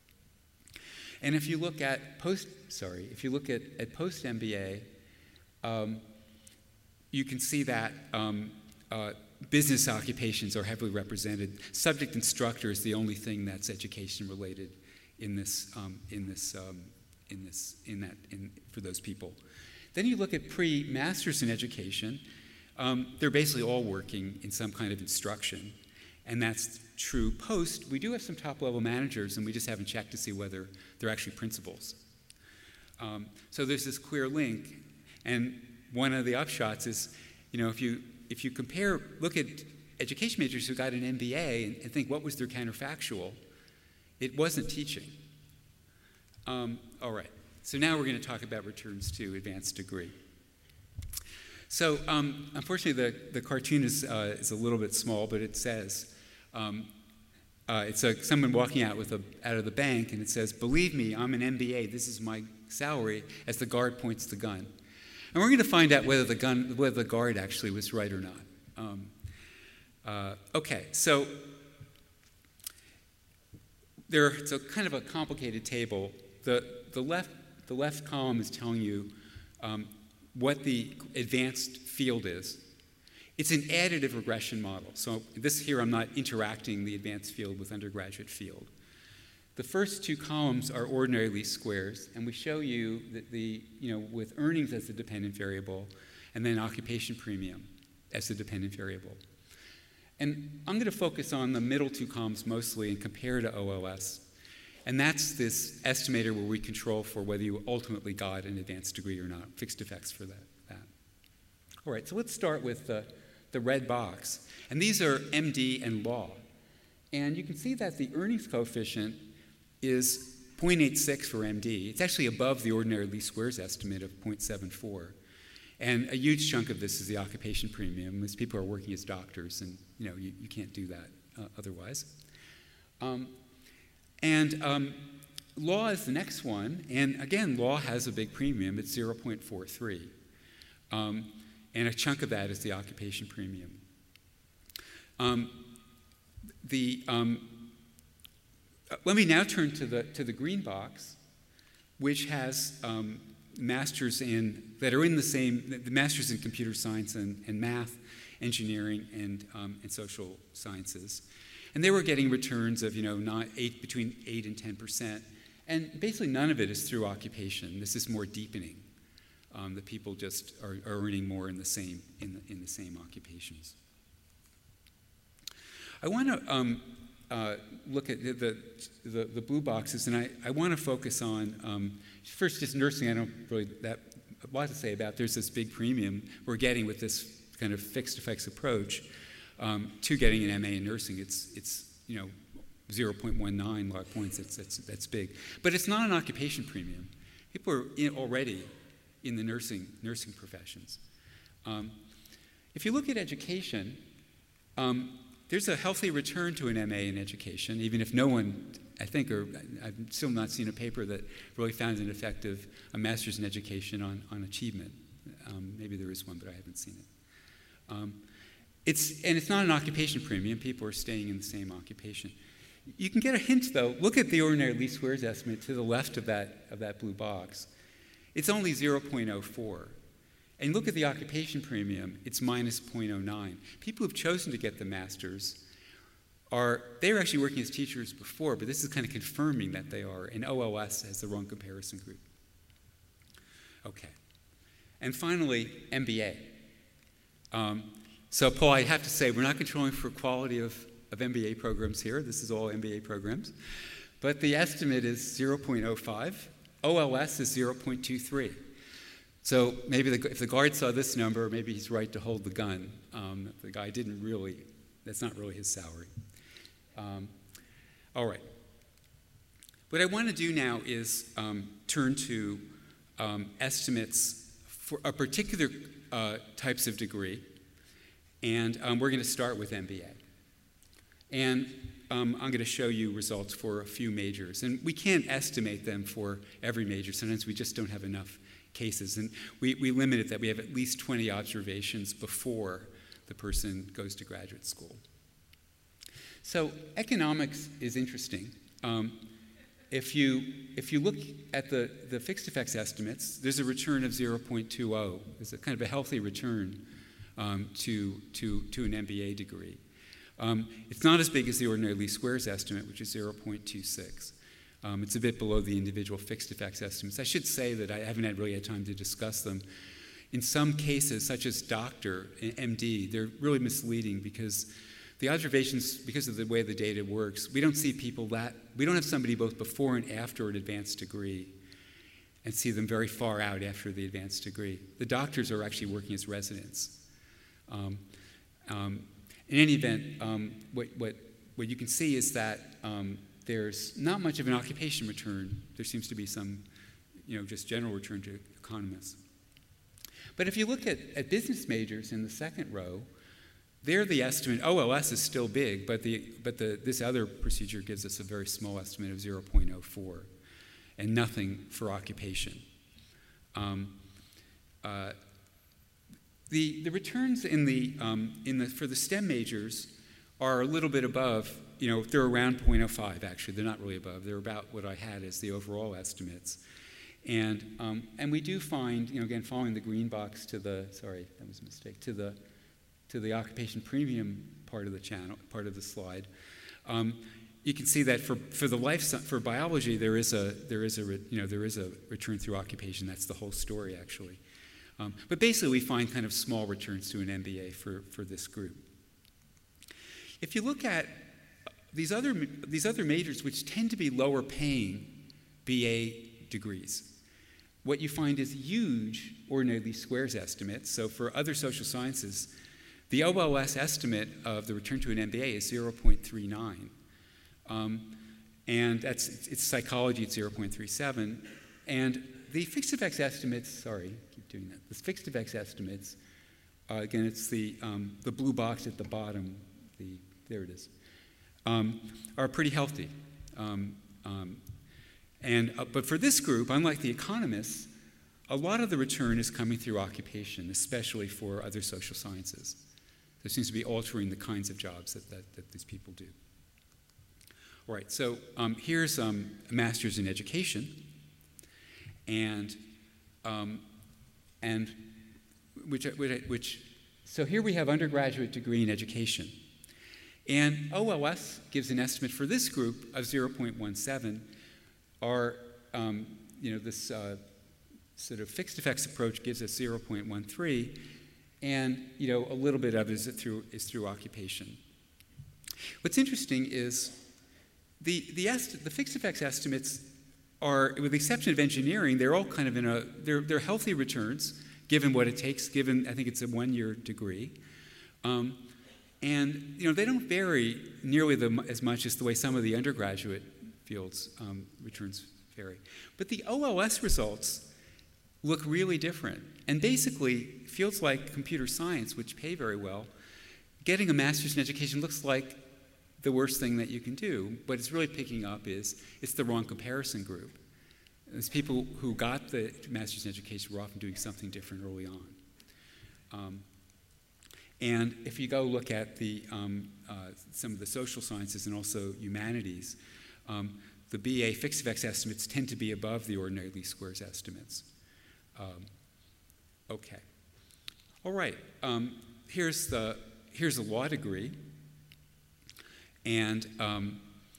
And if you look at post, sorry, if you look at, at post-M B A, um, you can see that um, uh, business occupations are heavily represented. Subject instructor is the only thing that's education related in this, um, in this, um, in this, in that, in, for those people. Then you look at pre-masters in education. Um, they're basically all working in some kind of instruction, and that's true post. We do have some top-level managers, and we just haven't checked to see whether they're actually principals. Um, so there's this clear link, and one of the upshots is, you know, if you if you compare, look at education majors who got an M B A and, and think what was their counterfactual, it wasn't teaching. Um, all right, so now we're going to talk about returns to advanced degree. So um, unfortunately, the, the cartoon is, uh, is a little bit small, but it says, um, uh, it's a, someone walking out, with a, out of the bank, and it says, "Believe me, I'm an M B A, this is my salary," as the guard points the gun. And we're going to find out whether the gun, whether the guard actually was right or not. Um, uh, okay, so there, it's a kind of a complicated table. The, the, left, the left column is telling you um, what the advanced field is. It's an additive regression model. So this here, I'm not interacting the advanced field with undergraduate field. The first two columns are ordinary least squares, and we show you that the, you know, with earnings as the dependent variable, and then occupation premium as the dependent variable. And I'm going to focus on the middle two columns mostly and compare to O L S. And that's this estimator where we control for whether you ultimately got an advanced degree or not, fixed effects for that. that. All right, so let's start with the, the red box. And these are M D and law. And you can see that the earnings coefficient is zero point eight six for M D. It's actually above the ordinary least squares estimate of zero point seven four. And a huge chunk of this is the occupation premium, as people are working as doctors, and you know you, you can't do that uh, otherwise. Um, and um, law is the next one, and again, law has a big premium. It's zero point four three. Um, and a chunk of that is the occupation premium. Um, the um, Let me now turn to the, to the green box, which has um, masters in, that are in the same, the masters in computer science and, and math, engineering, and, um, and social sciences. And they were getting returns of, you know, not eight, between eight and ten percent. And basically none of it is through occupation. This is more deepening. Um, the people just are, are earning more in the same, in the, in the same occupations. I want to um, Uh, look at the, the, the blue boxes, and I, I want to focus on, um, first, just nursing. I don't really that a lot to say about. There's this big premium we're getting with this kind of fixed effects approach um, to getting an M A in nursing. It's, it's you know, zero point one nine log points. It's, that's, that's big. But it's not an occupation premium. People are in already in the nursing, nursing professions. Um, if you look at education, um, there's a healthy return to an M A in education, even if no one, I think, or I've still not seen a paper that really found an effective a master's in education on, on achievement. Um, maybe there is one, but I haven't seen it. Um, it's, and it's not an occupation premium. People are staying in the same occupation. You can get a hint, though. Look at the ordinary least squares estimate to the left of that, of that blue box. It's only zero point zero four. And look at the occupation premium, it's minus zero point zero nine. People who've chosen to get the master's are, they were actually working as teachers before, but this is kind of confirming that they are, and O L S has the wrong comparison group. Okay. And finally, M B A. Um, so Paul, I have to say, we're not controlling for quality of, of M B A programs here. This is all M B A programs. But the estimate is zero point zero five. O L S is zero point two three. So maybe the, if the guard saw this number, maybe he's right to hold the gun. Um, the guy didn't really, that's not really his salary. Um, all right. What I want to do now is um, turn to um, estimates for a particular uh, types of degree, and um, we're going to start with M B A. And um, I'm going to show you results for a few majors, and we can't estimate them for every major. Sometimes we just don't have enough cases, and we, we limit it that we have at least twenty observations before the person goes to graduate school. So economics is interesting. Um, if you if you look at the, the fixed effects estimates, there's a return of zero point two zero. There's a kind of a healthy return um, to, to, to an M B A degree. Um, it's not as big as the ordinary least squares estimate, which is zero point two six. Um, it's a bit below the individual fixed effects estimates. I should say that I haven't had really had time to discuss them. In some cases, such as doctor and M D, they're really misleading because the observations, because of the way the data works, we don't see people that, we don't have somebody both before and after an advanced degree and see them very far out after the advanced degree. The doctors are actually working as residents. Um, um, in any event, um, what, what, what you can see is that um, there's not much of an occupation return. There seems to be some, you know, just general return to economists. But if you look at, at business majors in the second row, there the estimate, O L S is still big, but, the, but the, this other procedure gives us a very small estimate of zero point zero four and nothing for occupation. Um, uh, the, the returns in the, um, in the, for the STEM majors are a little bit above. You know, they're around zero point zero five, actually. They're not really above. They're about what I had as the overall estimates. And, um, and we do find, you know, again, following the green box to the, sorry, that was a mistake, to the, to the occupation premium part of the channel, part of the slide, um, you can see that for, for the life, for biology, there is a, there is a, you know, there is a return through occupation. That's the whole story, actually. Um, but basically, we find kind of small returns to an M B A for, for this group. If you look at These other, these other majors, which tend to be lower paying B A degrees, what you find is huge ordinary least squares estimates. So for other social sciences, the O L S estimate of the return to an M B A is zero point three nine. Um, and that's, it's, it's psychology, it's zero point three seven. And the fixed effects estimates, sorry, I keep doing that. The fixed effects estimates, uh, again, it's the, um, the blue box at the bottom, the, there it is. Um, are pretty healthy. Um, um, and, uh, but for this group, unlike the economists, a lot of the return is coming through occupation, especially for other social sciences. There seems to be altering the kinds of jobs that, that, that these people do. All right, so um, here's um, a master's in education. And, um, and which, which, which, so here we have undergraduate degree in education. And O L S gives an estimate for this group of zero point one seven. Our, um, you know, this uh, sort of fixed effects approach gives us zero point one three, and you know, a little bit of it is through is through occupation. What's interesting is the the est- the fixed effects estimates are, with the exception of engineering, they're all kind of in a, they're, they're healthy returns, given what it takes, given, I think it's a one-year degree. Um, and, you know, they don't vary nearly the, as much as the way some of the undergraduate fields um, returns vary. But the O L S results look really different. And basically, fields like computer science, which pay very well, getting a master's in education looks like the worst thing that you can do. What it's really picking up is it's the wrong comparison group. It's people who got the master's in education were often doing something different early on. Um, and if you go look at the, um, uh, some of the social sciences and also humanities, um, the B A fixed effects estimates tend to be above the ordinary least squares estimates. Um, okay. All right. Um, here's the here's a law degree, and um,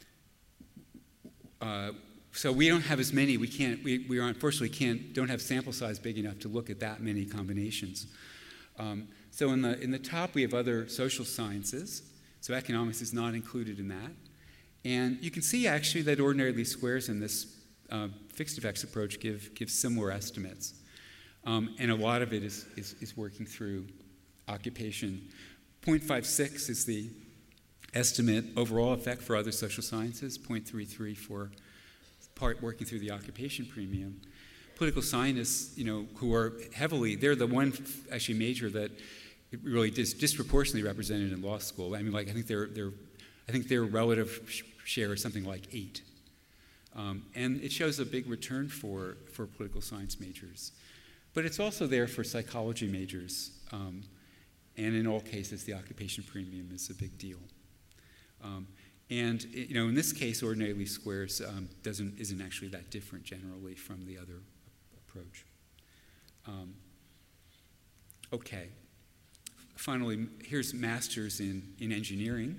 uh, so we don't have as many. We can't. We, we are unfortunately can't. Don't have sample size big enough to look at that many combinations. Um, so in the in the top we have other social sciences. So economics is not included in that, and you can see actually that ordinary least squares in this uh, fixed effects approach give give similar estimates. Um, and a lot of it is, is, is working through occupation. zero point five six is the estimate overall effect for other social sciences, zero point three three for part working through the occupation premium. Political scientists, you know, who are heavily, they're the one actually major that really dis- disproportionately represented in law school. I mean, like I think their their I think their relative sh- share is something like eight, um, and it shows a big return for for political science majors. But it's also there for psychology majors, um, and in all cases, the occupation premium is a big deal. Um, and you know, in this case, ordinary least squares um, doesn't isn't actually that different generally from the other approach. Um, okay. Finally, here's masters in in engineering.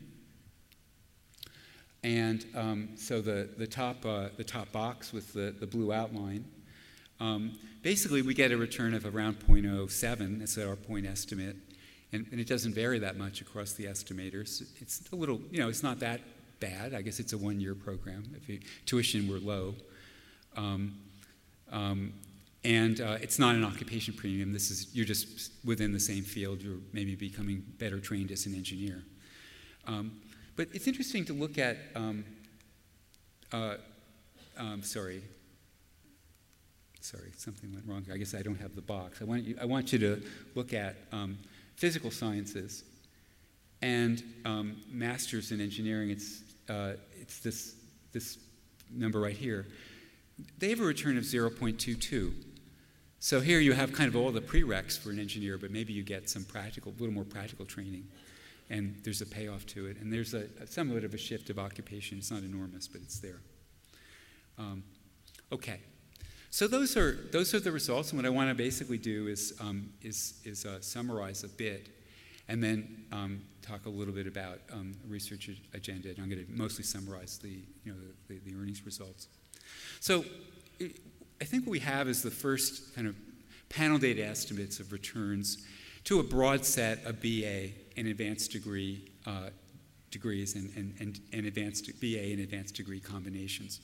And um, so the the top uh, the top box with the the blue outline. Um, basically, we get a return of around zero point zero seven. That's our point estimate, and, and it doesn't vary that much across the estimators. It's a little, you know, it's not that bad. I guess it's a one-year program if you, tuition were low, um, um, and uh, it's not an occupation premium. This is you're just within the same field. You're maybe becoming better trained as an engineer. Um, but it's interesting to look at. Um, uh, um, sorry. Sorry, something went wrong. I guess I don't have the box. I want you, I want you to look at um, physical sciences and um, masters in engineering. It's uh, it's this this number right here. They have a return of zero point two two. So here you have kind of all the prereqs for an engineer, but maybe you get some practical, a little more practical training, and there's a payoff to it. And there's a, a somewhat of a shift of occupation. It's not enormous, but it's there. Um, okay. So those are those are the results, and what I want to basically do is um, is is uh, summarize a bit, and then um, talk a little bit about um, the research agenda. And I'm going to mostly summarize the you know the, the, the earnings results. So it, I think what we have is the first kind of panel data estimates of returns to a broad set of B A and advanced degree uh, degrees and, and, and, and advanced B A and advanced degree combinations.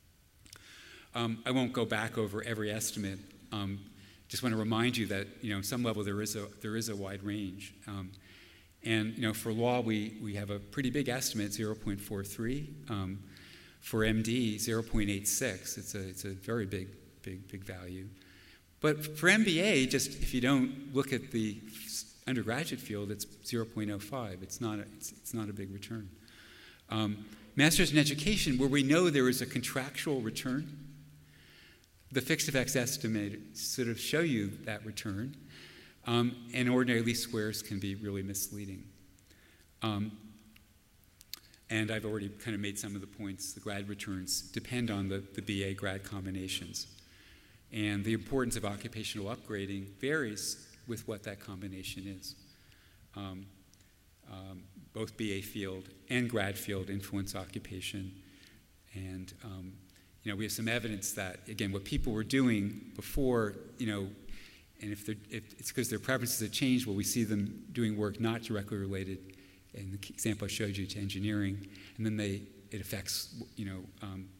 Um, I won't go back over every estimate. Um, just want to remind you that, you know, some level there is a there is a wide range. Um, and you know, for law we we have a pretty big estimate, zero point four three. Um, for M D, zero point eight six. It's a it's a very big big big value. But for M B A, just if you don't look at the undergraduate field, it's zero point zero five. It's not a, it's, it's not a big return. Um, Masters in education, where we know there is a contractual return. The fixed effects estimate sort of show you that return, um, and ordinary least squares can be really misleading. Um, and I've already kind of made some of the points. The grad returns depend on the, the B A grad combinations. And the importance of occupational upgrading varies with what that combination is. Um, um, both B A field and grad field influence occupation, and um, you know, we have some evidence that, again, what people were doing before, you know, and if, if it's because their preferences have changed, well, we see them doing work not directly related, in the example I showed you, to engineering, and then they it affects, you know, um, uh,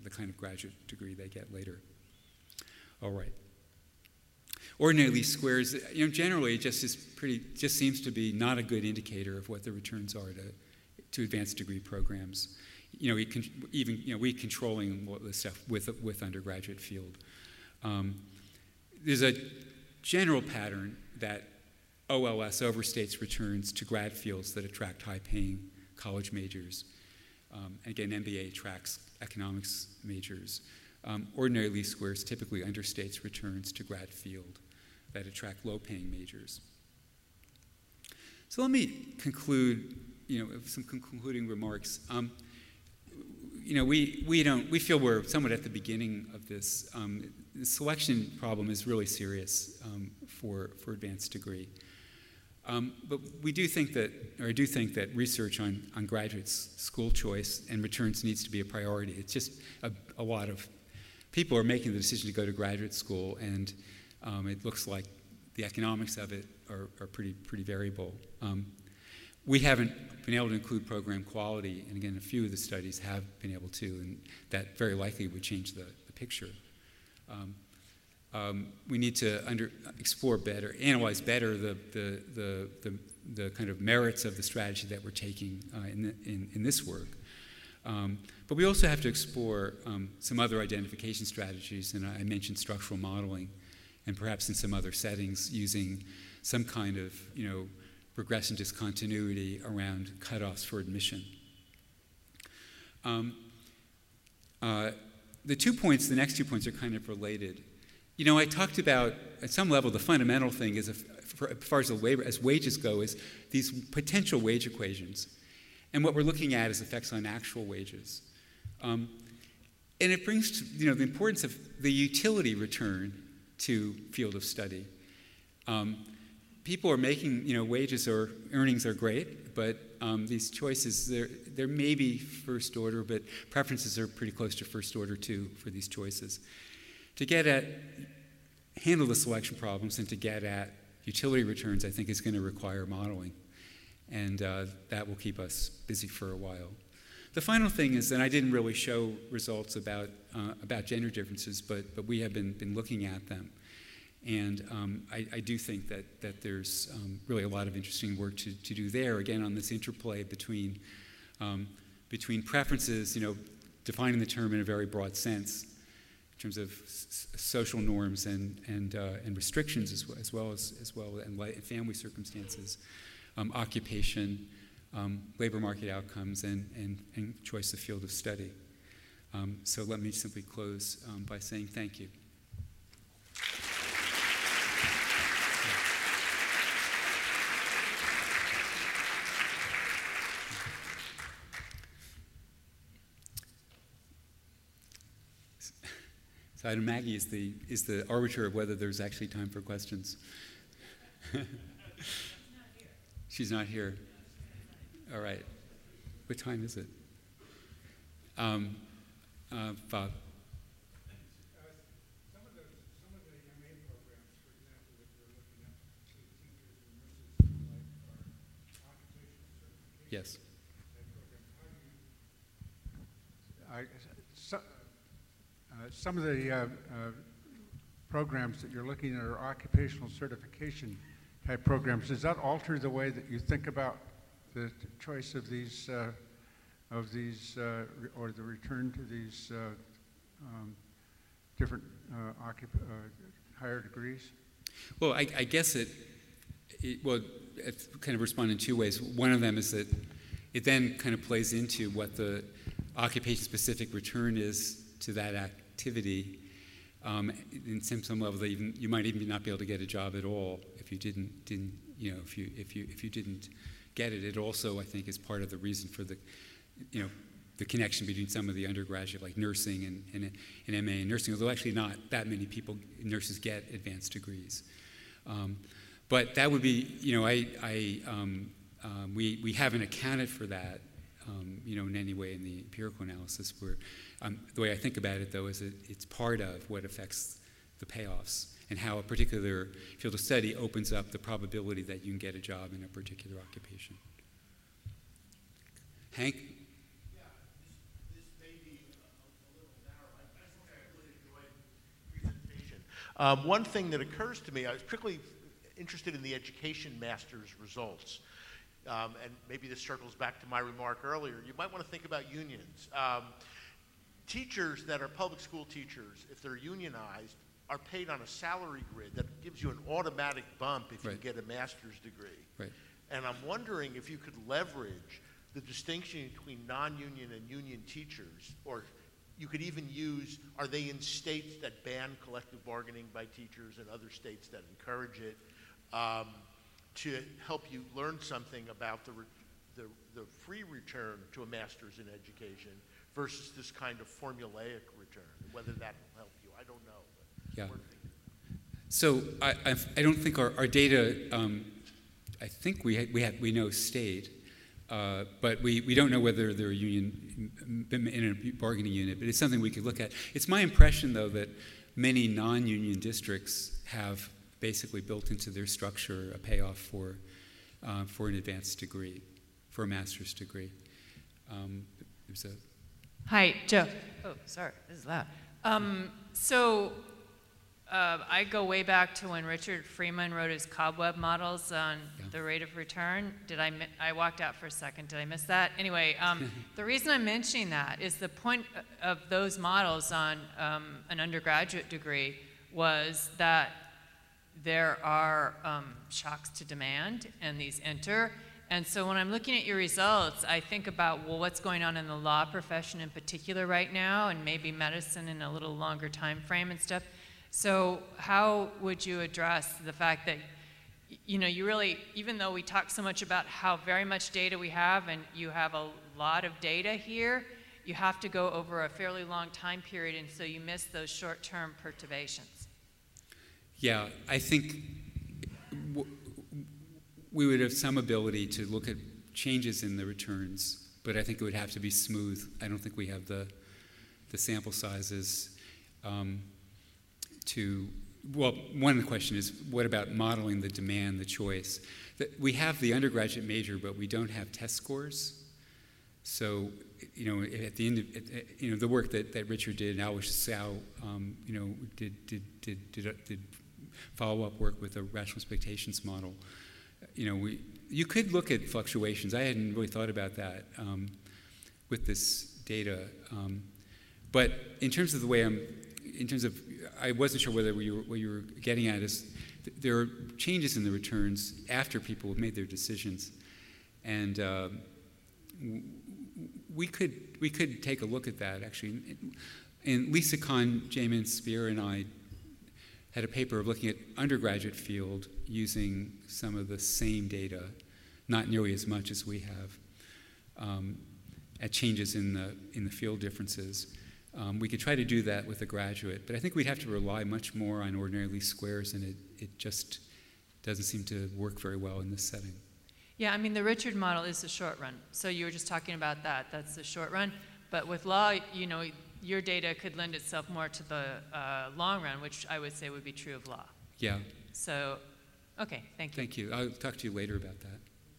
the kind of graduate degree they get later. All right. Ordinary least squares, you know, generally it just is pretty, just seems to be not a good indicator of what the returns are to, to advanced degree programs. You know, even, you know, we controlling what the stuff with, with undergraduate field. Um, there's a general pattern that O L S overstates returns to grad fields that attract high-paying college majors. Um, again, M B A attracts economics majors. Um, ordinary least squares typically understates returns to grad field that attract low-paying majors. So let me conclude, you know, with some concluding remarks. Um, you know, we, we don't, we feel we're somewhat at the beginning of this. Um, the selection problem is really serious um, for, for advanced degree. Um, but we do think that, or I do think that research on, on graduate school choice and returns needs to be a priority. It's just a, a lot of people are making the decision to go to graduate school, and um, it looks like the economics of it are, are pretty, pretty variable. Um, we haven't been able to include program quality, and again, a few of the studies have been able to, and that very likely would change the, the picture. Um, Um, we need to under, explore better, analyze better the, the, the, the, the kind of merits of the strategy that we're taking uh, in, the, in, in this work. Um, but we also have to explore um, some other identification strategies, and I mentioned structural modeling, and perhaps in some other settings using some kind of, you know, regression discontinuity around cutoffs for admission. Um, uh, the two points, the next two points are kind of related. You know, I talked about, at some level, the fundamental thing is, if, for, as far as, the labor, as wages go, is these potential wage equations. And what we're looking at is effects on actual wages. Um, and it brings to, you know, the importance of the utility return to field of study. Um, people are making, you know, wages or earnings are great, but um, these choices, they're, they're maybe first order, but preferences are pretty close to first order too for these choices. To get at, handle the selection problems and to get at utility returns, I think is going to require modeling. And uh, that will keep us busy for a while. The final thing is, and I didn't really show results about, uh, about gender differences, but, but we have been, been looking at them. And um, I, I do think that, that there's um, really a lot of interesting work to, to do there, again, on this interplay between, um, between preferences, you know, defining the term in a very broad sense, in terms of s social norms and, and, uh, and restrictions as well as, well as, as well, and family circumstances, um, occupation, um, labor market outcomes, and, and, and choice of field of study. Um, so let me simply close um, by saying thank you. So Ida Maggie is the, is the arbiter of whether there's actually time for questions. She's not here. All right. What time is it? Um, uh, Bob. Yes. I, so, uh, some of the uh, uh, programs that you're looking at are occupational certification type programs. Does that alter the way that you think about the choice of these, uh, of these, uh, re or the return to these uh, um, different uh, occup uh, higher degrees? Well, I, I guess it, it, well, it kind of respond in two ways. One of them is that it then kind of plays into what the occupation-specific return is to that activity. Um, in some, some level, even, you might even not be able to get a job at all if you didn't, didn't, you know, if you, if you, if you didn't get it. It also, I think, is part of the reason for the, you know, the connection between some of the undergraduate, like nursing and, and, and M A in nursing, although actually not that many people, nurses get advanced degrees. Um, but that would be, you know, I, I, um, um, we, we haven't accounted for that, um, you know, in any way in the empirical analysis. Where, um, the way I think about it, though, is that it's part of what affects the payoffs and how a particular field of study opens up the probability that you can get a job in a particular occupation. Hank? Yeah, this, this may be a, a little Um, one thing that occurs to me, I was particularly interested in the education master's results. Um, and maybe this circles back to my remark earlier. You might want to think about unions. Um, teachers that are public school teachers, if they're unionized, are paid on a salary grid that gives you an automatic bump if Right. you get a master's degree. Right. And I'm wondering if you could leverage the distinction between non-union and union teachers, or you could even use, are they in states that ban collective bargaining by teachers and other states that encourage it, um, to help you learn something about the, re the, the free return to a master's in education versus this kind of formulaic return, whether that will help you. I don't know. Yeah. So I, I, I don't think our, our data, um, I think we, ha we, have, we know state, uh, but we, we don't know whether they're a union, in a bargaining unit, but it's something we could look at. It's my impression, though, that many non-union districts have basically built into their structure a payoff for, uh, for an advanced degree, for a master's degree. Um, there's a Hi, Joe. Oh, sorry, this is loud. Um, so uh, I go way back to when Richard Freeman wrote his cobweb models on Yeah. the rate of return. Did I, mi I walked out for a second, did I miss that? Anyway, um, the reason I'm mentioning that is the point of those models on um, an undergraduate degree was that there are um, shocks to demand, and these enter. And so when I'm looking at your results, I think about, well, what's going on in the law profession in particular right now, and maybe medicine in a little longer time frame and stuff. So how would you address the fact that, you know, you really, even though we talk so much about how very much data we have, and you have a lot of data here, you have to go over a fairly long time period, and so you miss those short-term perturbations. Yeah, I think w we would have some ability to look at changes in the returns, but I think it would have to be smooth. I don't think we have the, the sample sizes um, to, well, one of the question is, what about modeling the demand, the choice? That we have the undergraduate major, but we don't have test scores. So, you know, at the end of, at, you know, the work that, that Richard did, and Alice Tsao, um, you know, did, did, did, did, did follow-up work with a rational expectations model. You know, we, you could look at fluctuations. I hadn't really thought about that um, with this data. Um, but in terms of the way I'm, in terms of, I wasn't sure whether what you were, what you were getting at is, th there are changes in the returns after people have made their decisions. And uh, we could, we could take a look at that, actually. And Lisa Kahn, Jamin Spear, and I had a paper of looking at undergraduate field using some of the same data, not nearly as much as we have, um, at changes in the, in the field differences. Um, we could try to do that with a graduate, but I think we'd have to rely much more on ordinary least squares, and it, it just doesn't seem to work very well in this setting. Yeah, I mean, the Richard model is the short run. So you were just talking about that. That's the short run. But with law, you know, your data could lend itself more to the uh, long run, which I would say would be true of law. Yeah. So, okay, thank you. Thank you. I'll talk to you later about that.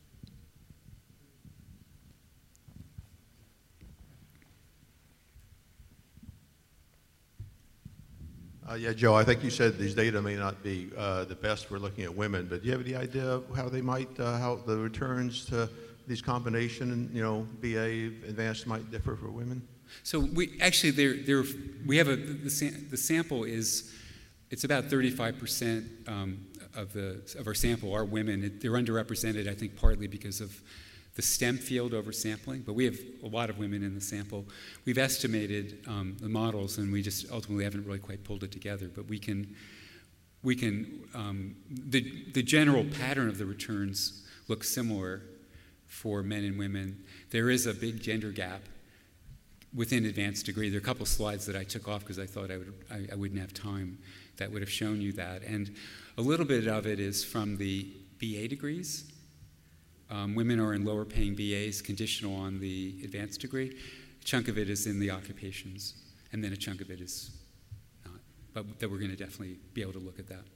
Uh, yeah, Joe, I think you said these data may not be uh, the best for looking at women, but do you have any idea of how they might, uh, how the returns to these combination, you know, B A advanced might differ for women? So we actually, there, there, we have a, the, the, the sample is, it's about thirty-five percent um, of, the, of our sample are women. It, they're underrepresented, I think, partly because of the STEM field oversampling, but we have a lot of women in the sample. We've estimated um, the models, and we just ultimately haven't really quite pulled it together, but we can, we can um, the, the general pattern of the returns looks similar for men and women. There is a big gender gap within advanced degree. There are a couple slides that I took off because I thought I, would, I, I wouldn't have time that would have shown you that. And a little bit of it is from the B A degrees. Um, women are in lower paying B As, conditional on the advanced degree. A chunk of it is in the occupations, and then a chunk of it is not. But that we're going to definitely be able to look at that.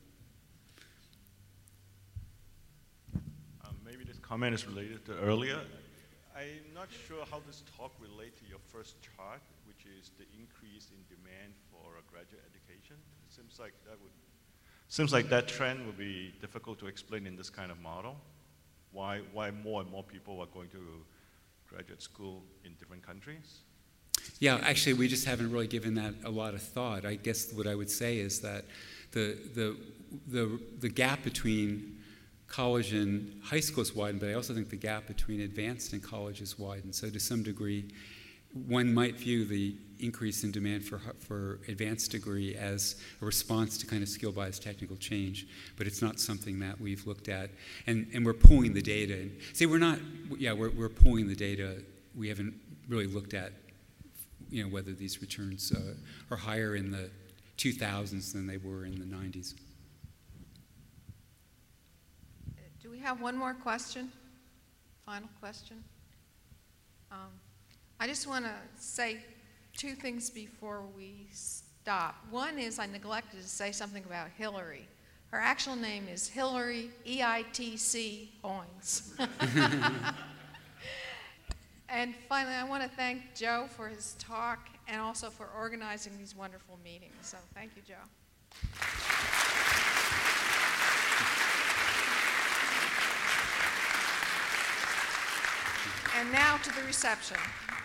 Um, maybe this comment is related to earlier. I'm not sure how this talk relates to your first chart, which is the increase in demand for a graduate education. It seems like that would Seems like that trend would be difficult to explain in this kind of model. Why, why more and more people are going to graduate school in different countries? Yeah, actually, we just haven't really given that a lot of thought. I guess what I would say is that the, the, the, the gap between college and high school is widened, but I also think the gap between advanced and college is widened. So to some degree, one might view the increase in demand for, for advanced degree as a response to kind of skill-biased technical change, but it's not something that we've looked at. And, and we're pulling the data. And see, we're not, yeah, we're, we're pulling the data. We haven't really looked at, you know, whether these returns uh, are higher in the two thousands than they were in the nineties. Do we have one more question? Final question? Um, I just want to say two things before we stop. One is I neglected to say something about Hillary. Her actual name is Hillary E I T C Owens. And finally, I want to thank Joe for his talk and also for organizing these wonderful meetings. So thank you, Joe. And now to the reception.